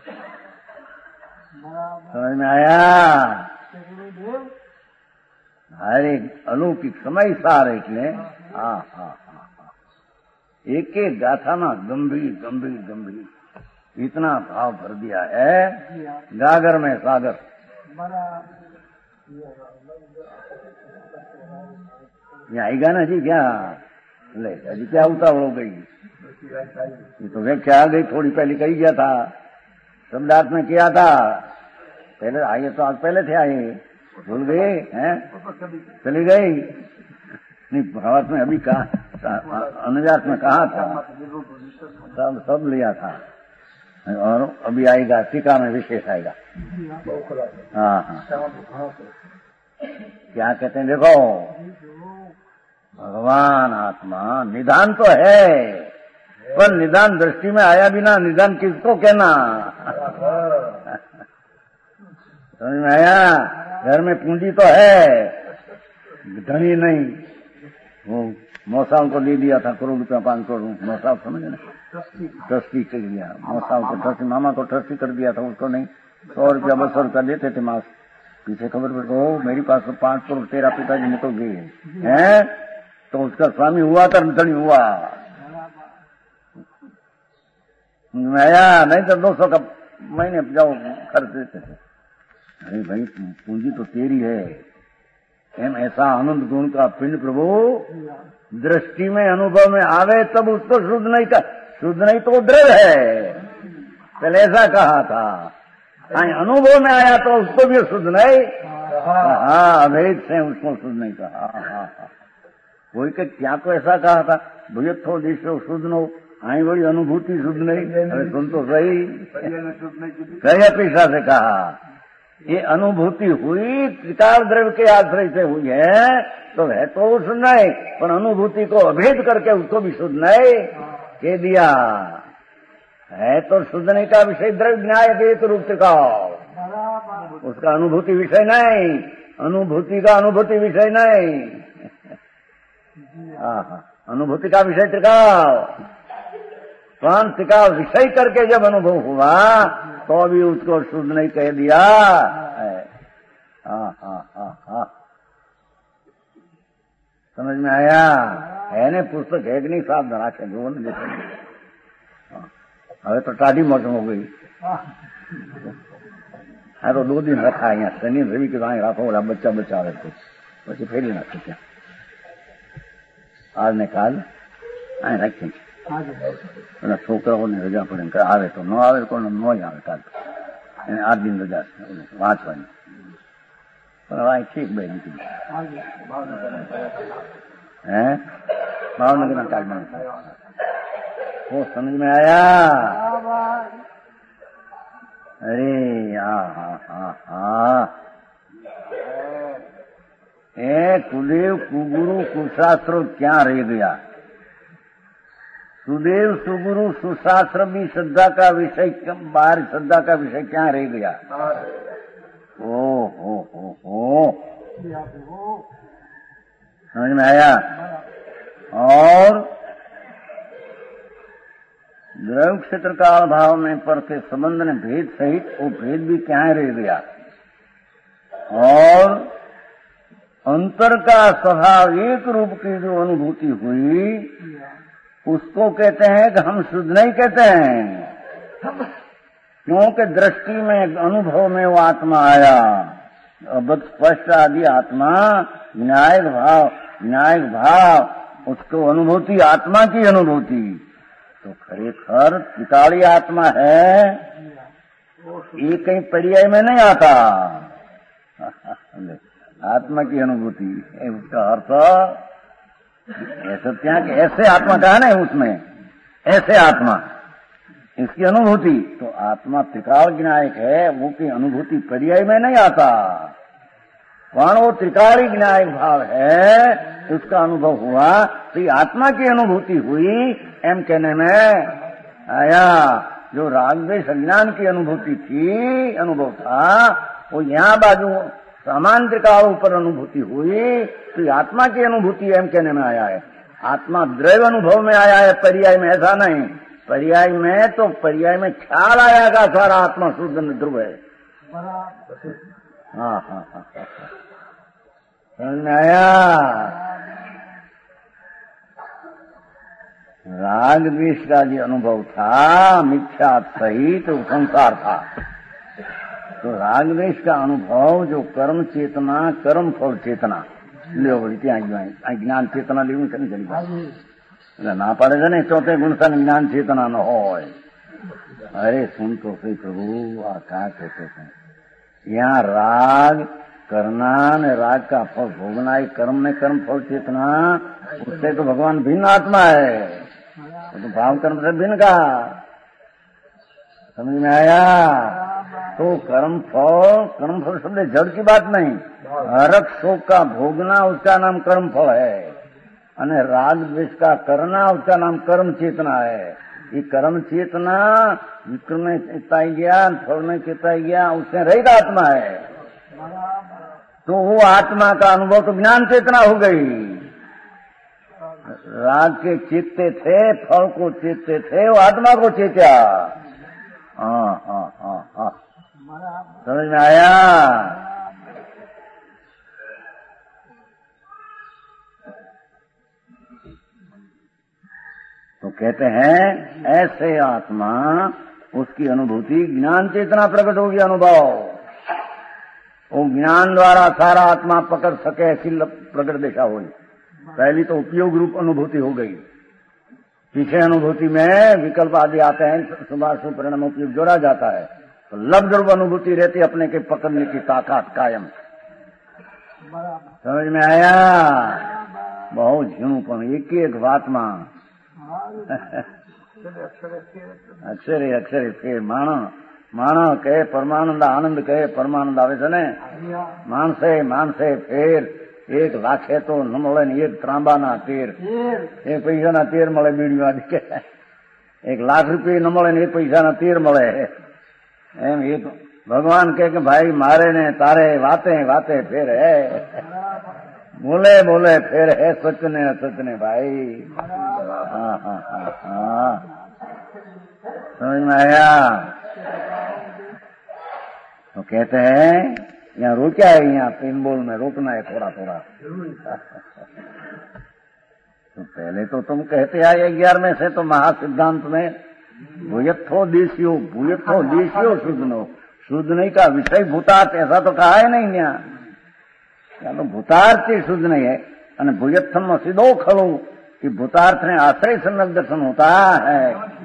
समझ में आया? हरे अलौकिक समय सार એટલે एक एक गाथा में गंभीर इतना भाव भर दिया है, गागर में सागर। ये आएगा ना जी क्या? ले जी क्या उतावड़ हो गई? ये तो व्याख्या आ गई, थोड़ी पहले कही गया था, शब्दार्थ में किया था। पहले आइए तो आज पहले थे, आए भूल गए हैं, चली गई। नहीं, भावार्थ में अभी कहा, अनुव्यास में कहा था, सब लिया था, और अभी आएगा टीका में विशेष आएगा। हाँ हाँ, क्या कहते हैं, देखो भगवान आत्मा निदान तो है, पर निदान दृष्टि में आया बिना निदान किसको कहना। समझ में आया? घर में पूंजी तो है, धनी नहीं। वो मौसाल को दे दिया था करोड़ रुपया, 5 करोड़, मौसाल समझ ना, ट्रस्टी कर दिया, मौसाल को ट्रस्टी, मामा को ट्रस्टी कर दिया था, उसको नहीं। 100 रुपया 200 रुपया देते थे मास, पीछे खबर पड़, ओ मेरी पास तो 5 करोड़ तेरा पिताजी निकल गए हैं, तो उसका स्वामी हुआ था, धनी हुआ। आया नहीं तो 200 का महीने जाओ खर्च देते थे। अरे भाई पूंजी तो तेरी है, एम ऐसा आनंद गुण का पिंड प्रभु दृष्टि में अनुभव में आवे तब उसको शुद्ध नहीं का, शुद्ध नहीं तो द्रव है, पहले ऐसा कहा था। अनुभव में आया तो उसको भी शुद्ध नहीं, हाँ अभेद से उसको शुद्ध नहीं कहा। हाँ कोई के क्या तो ऐसा कहा था, भैया थो देशो शुद्ध न हो, आई बड़ी अनुभूति शुद्ध नहीं। अरे सुन तो सही, कई पैसा से कहा ये अनुभूति हुई त्रिकाल द्रव्य के आश्रय से हुई है, तो है तो शुद्ध नहीं, पर अनुभूति को अभेद करके उसको भी शुद्ध नहीं कह दिया है, तो शुद्ध नहीं का विषय द्रव्य न्याय के रूप त्रिकाल, उसका अनुभूति विषय नहीं, अनुभूति का अनुभूति विषय नहीं। अनुभूति का विषय त्रिकाल, स्वान त्रिकाल विषय करके जब अनुभव हुआ तो भी उसको शुद्ध नहीं कह दिया। समझ में आया है ने? पुस्तक है कि नहीं साहब, धरा के जो ने હવે तो टाढ़ी मौसम हो गई। हाँ तो 2 दिन रखा है, यहाँ शनि रवि के वहां रखो, बोला बच्चा बच्चा रखो, પછી ફેરી નાખો ત્યાં, आज ने काल અહીં રાખી પેલા છોકરાઓને રજા પડે, આવે તો ન આવે, કોને ન આવે કાલ, એને 8 दिन રજા વાંચવાની, પણ હવે ઠીક બે નીકળી હે ભાવનગર ના કાળમાં। वो समझ में आया? अरे कुदेव कुगुरु कुशास्त्र क्या रह गया? सुदेव सुगुरु सुशास्त्र भी श्रद्धा का विषय, बाहर श्रद्धा का विषय क्या रह गया? हो समझ में आया? और द्रव्य क्षेत्र का अभाव में पर के संबंध ने भेद सहित वो भेद भी क्या रह गया, और अंतर का स्वभाव एक रूप की जो अनुभूति हुई उसको कहते हैं कि हम शुद्ध नहीं कहते हैं, क्योंकि दृष्टि में अनुभव में वो आत्मा आया, अबध स्पष्ट आदि आत्मा विनायक भाव उसको अनुभूति, आत्मा की अनुभूति तो खरेखर त्रिकाली आत्मा है, ये कहीं पर्याय में नहीं आता। आत्मा की अनुभूति उसका अर्थ ऐसा क्या कि ऐसे आत्मा का है ना, उसमें ऐसे आत्मा इसकी अनुभूति, तो आत्मा त्रिकाल विनायक है, वो की अनुभूति पर्याय में नहीं आता, वहां वो त्रिकाली विनायक भाव है, उसका अनुभव हुआ तो ये आत्मा की अनुभूति हुई। एम कहने में आया जो राग द्वेष अज्ञान की अनुभूति थी, अनुभव था, वो यहाँ बाजू समान त्रिकाल ऊपर अनुभूति हुई, तो ये आत्मा की अनुभूति एम कहने में आया है। आत्मा द्रव्य अनुभव में आया है, पर्याय में ऐसा नहीं। पर्याय में तो पर्याय में ख्याल आएगा सारा आत्मा शुद्ध ध्रुव है। हाँ समझ में आया? राग द्वेष का जो अनुभव था मिथ्या सहित तो संसार था, तो राग द्वेष का अनुभव जो कर्म चेतना, कर्म फल चेतना लो बोली ત્યાં જ્ઞાન ચેતના લેવું છે ને જરી એટલે ના પાડે છે ને, 4 ગુણસ્થાન જ્ઞાન ચેतना ન હોય। अरे सुन तो सही प्रभु, क्या कहते हैं यहाँ राग करना ने राग का फल भोगना, ये कर्म में कर्म फल चेतना, उससे तो भगवान भिन्न आत्मा है, तो भाव कर्म से भिन्न का। समझ में आया? तो कर्म फल शब्द जड़ की बात नहीं, हरक शोक का भोगना उसका नाम कर्म फल है, और राग द्वेष का करना उसका नाम कर्म चेतना है। ये कर्म चेतना विक्रम में चेताई गया, फल में चेताई गया, उससे रहित आत्मा है। तो वो आत्मा का अनुभव तो ज्ञान चेतना हो गई। राग के चेतते थे, फल को चेतते थे, वो आत्मा को चेत्या। हाँ, समझ में आया? तो कहते हैं ऐसे आत्मा, उसकी अनुभूति ज्ञान चेतना प्रकट होगी, अनुभव वो ज्ञान द्वारा सारा आत्मा पकड़ सके, ऐसी प्रकट दिशा हुई। पहली तो उपयोग रूप अनुभूति हो गई, पीछे अनुभूति में विकल्प आदि आते हैं, सुभाषु परिणाम उपयोग जोड़ा जाता है, तो लब्ध रूप अनुभूति रहती अपने के पकड़ने की ताकत कायम। समझ में आया? बहुत झूठपन, एक बात मां अक्षरे फेर माणो કહે પરમાનંદ આનંદ કહે પરમાનંદ આવે છે ને, માણસે ફેર 1 લાખે તો ન મળે ને 1 ત્રાંબાના તેર, 1 પૈસાના તેર મળે બીડીમાં, 1 લાખ રૂપિયા ન મળે ને 1 પૈસાના તેર મળે એમ। એ ભગવાન કહે કે ભાઈ મારે ને તારે વાતે વાતે ફેર હે, बोले बोले फिर है सच ने भाई। हाँ, समझ में आया? तो कहते हैं यहाँ रोका है, यहाँ 3 बोल में रोकना है थोड़ा थोड़ा। तो पहले तो तुम कहते आए 11 में से, तो महासिद्धांत में भूयत्थो देशियो शुद्ध नहीं का विषय भूतार्थ, ऐसा तो कहा है नहीं यहाँ। या तो भूतार्थ शुद्ध नहीं है, और भूयत्थम असिदो खड़ो कि भूतार्थ में आश्रय सम्यक दर्शन होता है।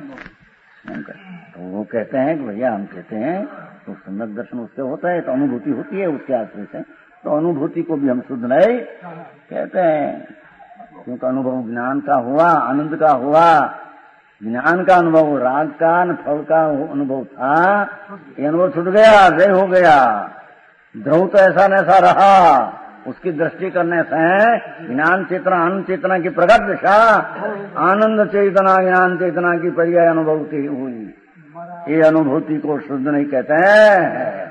तो वो कहते हैं कि भैया हम कहते हैं तो सम्यक दर्शन उससे होता है, तो अनुभूति होती है उसके आश्रय से, तो अनुभूति को भी हम शुद्ध नहीं कहते हैं, क्योंकि अनुभव ज्ञान का हुआ, आनंद का हुआ। ज्ञान का अनुभव, राग का फल का अनुभव था, ये अनुभव छूट गया, जय हो गया। ध्रुव तो ऐसा न ऐसा रहा, उसकी दृष्टि करने से ज्ञान चेतना आनंद चेतना की प्रगट दिशा, आनंद चेतना ज्ञान चेतना की पर्याय अनुभूति हुई। ये अनुभूति को शुद्ध नहीं कहते हैं।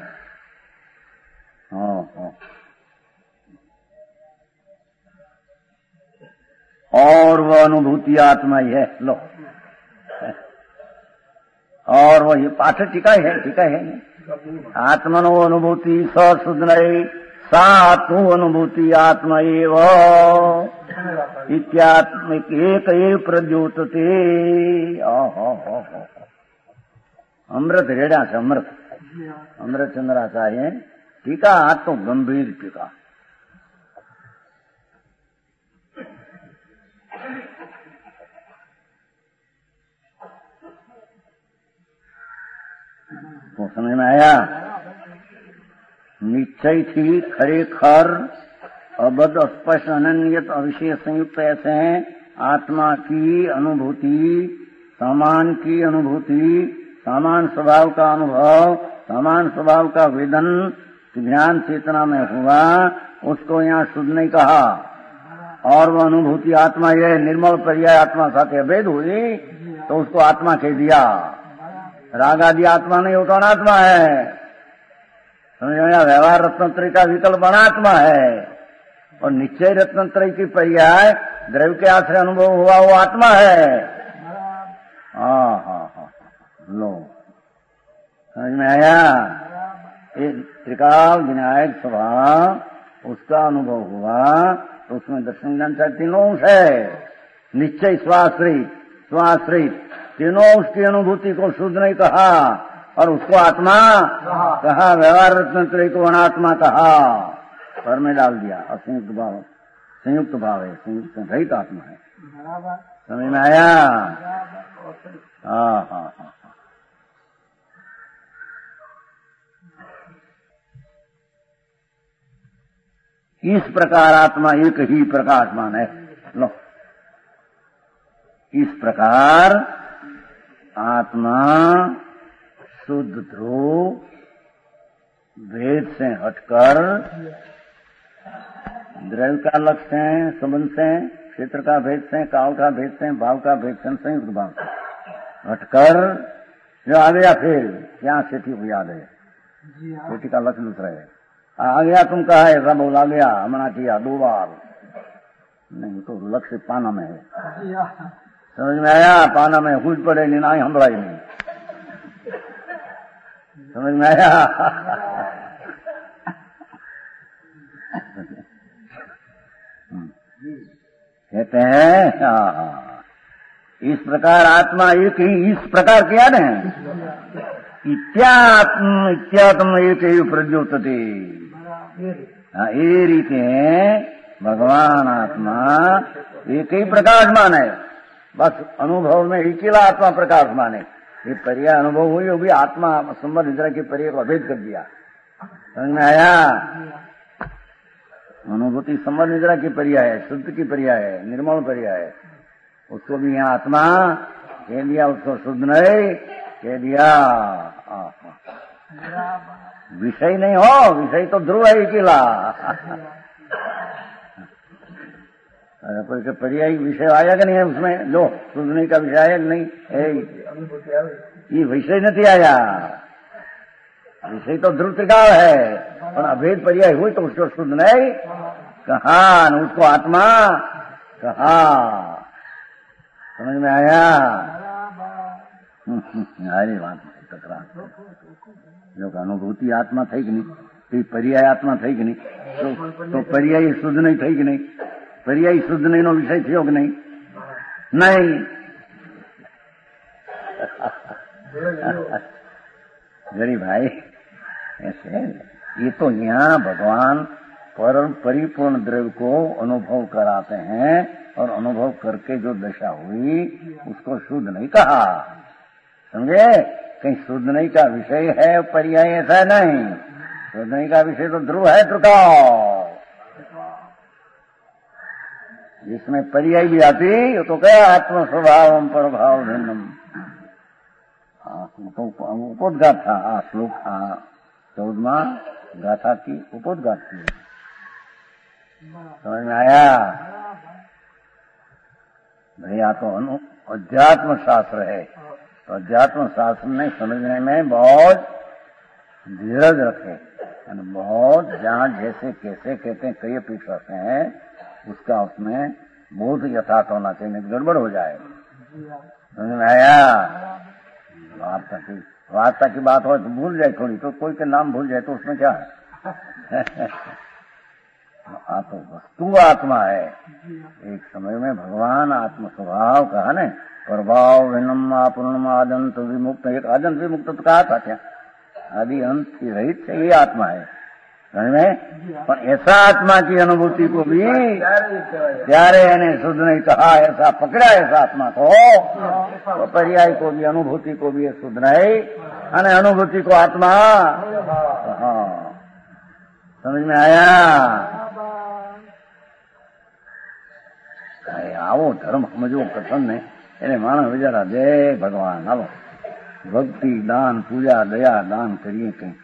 और वह अनुभूति आत्मा ही है। लो, और वही पाठ टीका है आत्मनो अनुभूति स शुद्ध नहीं सा तू अनुभूति आत्मा एव इत्यात्मिक एक प्रद्योतते। अमृत रेड़ा से अमृत चंद्राचार्य टीका, आज तो गंभीर टीका। तो समझ में आया? निश्चय थी खरेखर अबद्ध स्पष्ट अनन्यत अविशेष संयुक्त ऐसे हैं। आत्मा की अनुभूति, समान की अनुभूति, समान स्वभाव का अनुभव, समान स्वभाव का वेदन ज्ञान चेतना में हुआ, उसको यहाँ शुद्ध नहीं कहा। और वह अनुभूति आत्मा यह निर्मल पर्याय आत्मा साथ अभेद हुई, तो उसको आत्मा कह दिया। राग आदि आत्मा नहीं, वो तो अनात्मा है। समझ में आया? व्यवहार रत्नत्रय का विकल्प अनात्मा है, और निश्चय रत्नत्रय की पर्याय द्रव्य के आश्रय अनुभव हुआ वो आत्मा है। हाँ, लो, समझ में आया? त्रिकाल विनायक स्वभाव उसका अनुभव हुआ, तो उसमें दर्शन ज्ञान चाहे तीनों अंश है। निश्चय स्वाश्रित तीनों उसकी अनुभूति को शुद्ध नहीं कहा, और उसको आत्मा कहा। व्यवहार रत्नत्रय को अनात्मा कहा, पर में डाल दिया। असंयुक्त भाव, संयुक्त भाव है, संयुक्त रहित आत्मा है। समझ में आया? हाँ। इस प्रकार आत्मा एक ही प्रकाशमान है। लो, इस प्रकार आत्मा शुद्ध ध्रुव भेद से हटकर द्रव्य का लक्ष्य है, संबंध से, क्षेत्र का भेद से, काल का भेद से, भाव का भेद से, संयुक्त भाव से हटकर जो आ गया, फिर क्या सेठी को याद है, सेठी का लक्ष्य दूसरा है। आ गया तुम कहा है, सब बोला गया, हमने किया 2 बार, नहीं तो लक्ष्य पाना में है। समझ में आया? पाना में हुज पड़े नहीं, ना हमलाई नहीं। समझ में आया? कहते हैं इस प्रकार आत्मा एक ही, इस प्रकार क्या है, इत्यात्म एक ही प्रज्योतते। ये रीते भगवान आत्मा एक ही प्रकाशमान है, बस अनुभव में अकेला आत्मा प्रकाशमान है। ये पर्याय अनुभव हुई, वो भी आत्मा संबंध निद्रा के पर्याय को अभेद कर दिया। समझ में आया? अनुभूति संबंध निद्रा की पर्याय है, शुद्ध की पर्याय है, निर्मल पर्याय है। उसको भी यहाँ आत्मा कह दिया, उसको शुद्ध नहीं कह दिया। विषय नहीं हो, विषय तो ध्रुव है अकेला। कोई पर्यायी विषय आया कि नहीं है उसमें, लो शुद्धने का विषय है नहीं है, ये विषय नहीं आया। विषय तो ध्रुव त्रिकाल है, पर अभेद पर्याय हुई तो उसको शुद्ध नहीं कहा, उसको आत्मा कहा। समझ में आया? अरे बात टकरा, जो अनुभूति आत्मा थी कि नहीं, तो पर्याय आत्मा थी कि नहीं, तो पर्याय शुद्ध नहीं थी कि नहीं, पर्याय शुद्ध नहीं नो विषय थयो कि नहीं? नहीं। गरीब भाई ऐसे, ये तो यहाँ भगवान परम परिपूर्ण द्रव्य को अनुभव कराते हैं, और अनुभव करके जो दशा हुई उसको शुद्ध नहीं कहा। समझे? कहीं शुद्ध नहीं का विषय है पर्याय, ऐसा नहीं। शुद्ध नहीं का विषय तो ध्रुव है, त्रिकाल, जिसमें पर्याय भी आती तो क्या आत्म स्वभाव पर भाव भिन्नम, तो उपोद्घात था श्लोक 14वां गाथा की उपोद्घात थी। समझ में आया? भैया तो अध्यात्म शास्त्र है, तो अध्यात्म शास्त्र में समझने में बहुत धीरज रखे, बहुत जहाँ जैसे कैसे कहते हैं, कई पीछे हैं, उसका उसमें बोध यथार्थ होना चाहिए, नहीं गड़बड़ हो जाए। समझ में आया? वार्ता की बात हो तो भूल जाए थोड़ी, तो कोई के नाम भूल जाए तो उसमें क्या है? आप वस्तु आत्मा है। एक समय में भगवान आत्म स्वभाव कहा न, प्रभाव विनम पूर्णम आदंत विमुक्त, एक आदंत विमुक्त तो कहा था क्या, आदि अंत की रहित ये आत्मा है। समझ में? पर ऐसा आत्मा की अनुभूति को भी प्यारे ने शुद्ध नहीं कहा, ऐसा पकड़ा ऐसा आत्मा को, तो पर्याय को भी अनुभूति को भी शुद्ध नहीं, अने अनुभूति को आत्मा। हाँ, समझ में आया? આવો ધર્મ સમજવો કથન ને એને માણસ વિચારા જય ભગવાન, હાલો ભક્તિ દાન પૂજા દયા દાન કરીએ, કઈ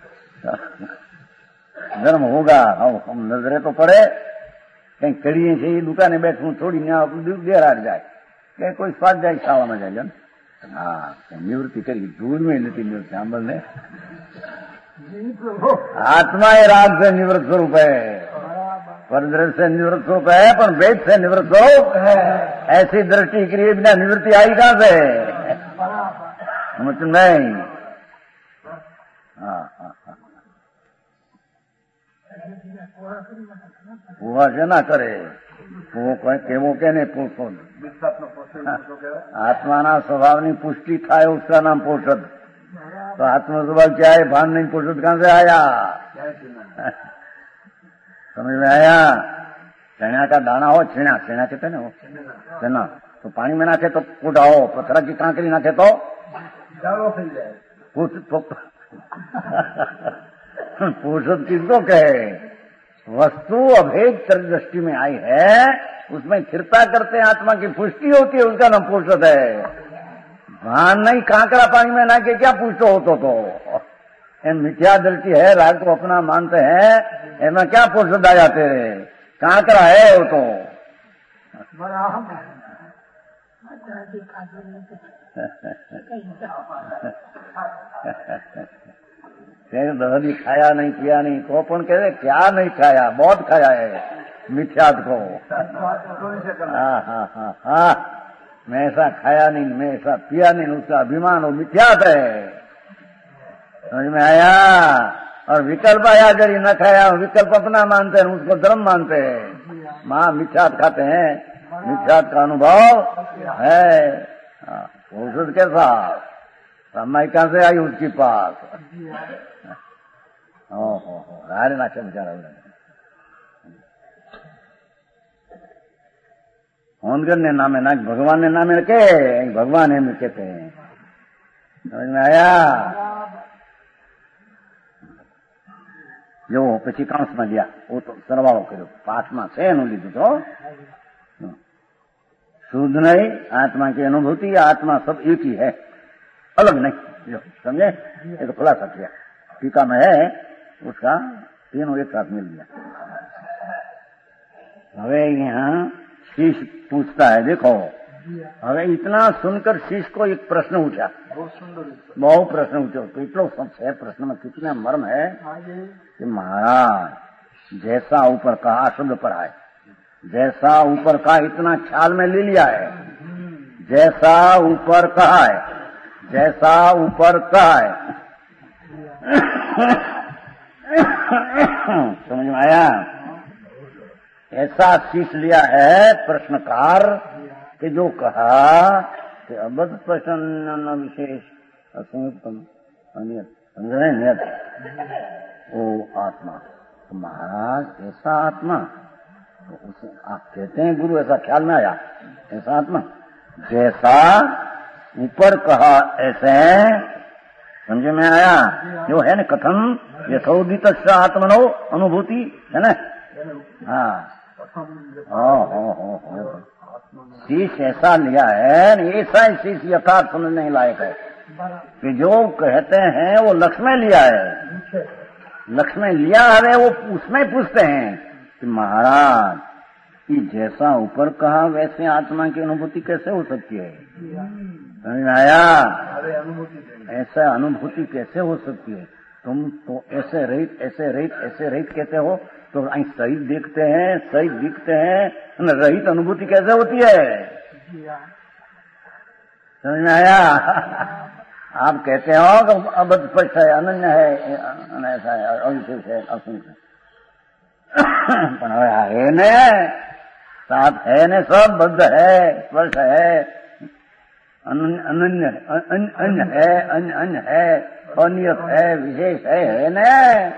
धर्म होगा। हम नजरे तो पड़े, कहीं करिए से दुकाने बैठू थोड़ी देर हट जाए, कहीं कोई स्वाद जाए शाला में जाए। हाँ, निवृत्ति करी दूध में नहीं निवृत्ति सांबल ने आत्मा ये राग से निवृत्त स्वरूप है, परद्रव्य से निवृत्त स्वरूप है, पर वेद से निवृत्त स्वरूप है। ऐसी दृष्टि के लिए बिना निवृत्ति आई कहां से? नहीं। हाँ हाँ हाँ, वो से ना करे, वो केवो के ने पूछो। आत्मा स्वभाव ની पुष्टि થાય उसका नाम पोषद। तो आत्मा स्वभाव क्या है? भान नहीं, पोषद कहां से आया? समझ में आया? चना का दाना हो, छेना छेना कहते ना, वो चना तो पानी में नाखे तो फूटा हो, पत्थर की कांकरी नाखे तो पोषद किसको कहे? वस्तु अभेद दृष्टि में आई है, उसमें स्थिरता करते आत्मा की पुष्टि होती है, उसका नाम पुरुषत है। भान नहीं, कांकरा पानी में ना के क्या पूछते हो तो मिथ्या दृष्टि है, राग को अपना मानते हैं, इसमें क्या पुरुषत आ जाते रहे, कांकरा है वो तो। दही खाया नहीं, पिया नहीं, तो अपन कहते क्या नहीं खाया, बहुत खाया है मिथ्यात को। हाँ, मैं ऐसा खाया नहीं, मैं ऐसा पिया नहीं, उसका अभिमान वो मिथ्यात है, समझ में आया। और विकल्प आया, जरी न खाया, विकल्प अपना मानते हैं, उसको धर्म मानते हैं। माँ मिथ्यात खाते हैं, मिथ्यात का अनुभव है। औषध कैसा समय कहां से आई उसके पास। रारे नाचे बेचारा होनगर ने नामे ना भगवान ने नामे रखे, भगवान एम कहते हैं, समझ में आया। जो પછી કાંસમાં ગયા वो तो સરવાળો કર્યો, પાઠમાં છે એનું લીધું તો शुद्ध नहीं, आत्मा की अनुभूति, आत्मा सब एक ही है, अलग नहीं, समझे। ये तो खुलासा किया, टीका में है उसका, तीनों एक साथ मिल गया। હવે यहाँ शिष्य पूछता है, देखो હવે इतना सुनकर शिष्य को एक प्रश्न उठा, बहुत प्रश्न उठो, કેટલો है प्रश्न में कितना मर्म है कि महाराज जैसा ऊपर कहा शब्द पढ़ा है, जैसा ऊपर कहा इतना ख्याल में ले लिया है, जैसा ऊपर कहा है, जैसा ऊपर कहा है। समझ में आया। ऐसा सीख लिया है प्रश्नकार कि जो कहा कि अबद्ध प्रश्न विशेष असंयुक्तम नियत वो आत्मा, तो महाराज ऐसा आत्मा, तो उसे आप कहते हैं गुरु, ऐसा ख्याल में आया, ऐसा आत्मा जैसा ऊपर कहा ऐसे, समझ में आया। जो है न कथम यथोदित आत्मनो अनुभूति है न। हाँ, शीश ऐसा लिया है, ऐसा ही शीश यथार्थ समझने लायक है कि जो कहते हैं वो लक्ष्य में लिया है, लक्ष्य में लिया है, वो उसमें पूछते हैं कि महाराज कि जैसा ऊपर कहा वैसे आत्मा की अनुभूति कैसे हो सकती है। समझ में आया। ऐसा अनुभूति कैसे हो सकती है। तुम तो ऐसे रहित ऐसे रहित ऐसे रहित कहते हो, तो सहित देखते हैं, सहित दिखते हैं, रहित अनुभूति कैसे होती है। समझ में आया। आप कहते हो कि अबद्ध स्पष्ट है, अनन्य है, ऐसा है, अविशेष है, असूच है, પણ હવે है ने साथ है ने, सब बद्ध है, स्पर्श है, अनन्य अन्य है, अन्य है, अनियत है, विशेष है ने।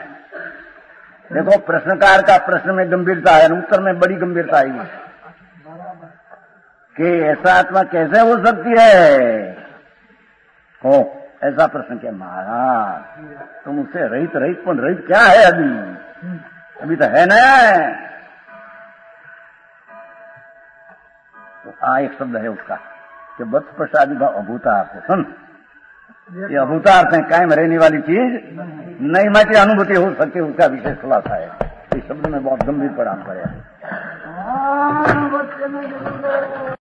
देखो प्रश्नकार का प्रश्न में गंभीरता है, उत्तर में बड़ी गंभीरता है कि ऐसा आत्मा कैसे हो सकती है। हो ऐसा प्रश्न क्या महाराज, तुम उससे रहित रहित, पण रहित क्या है अभी तो है ना। तो एक शब्द है उसका कि बत्स प्रसादी भाव अभूतार्थ है। सुन, ये अभूतार्थ है, कायम रहने वाली चीज नहीं, माटी अनुभूति हो सकती है, उसका विशेष खुलासा है। इस शब्द में बहुत गंभीर परिणाम पड़े।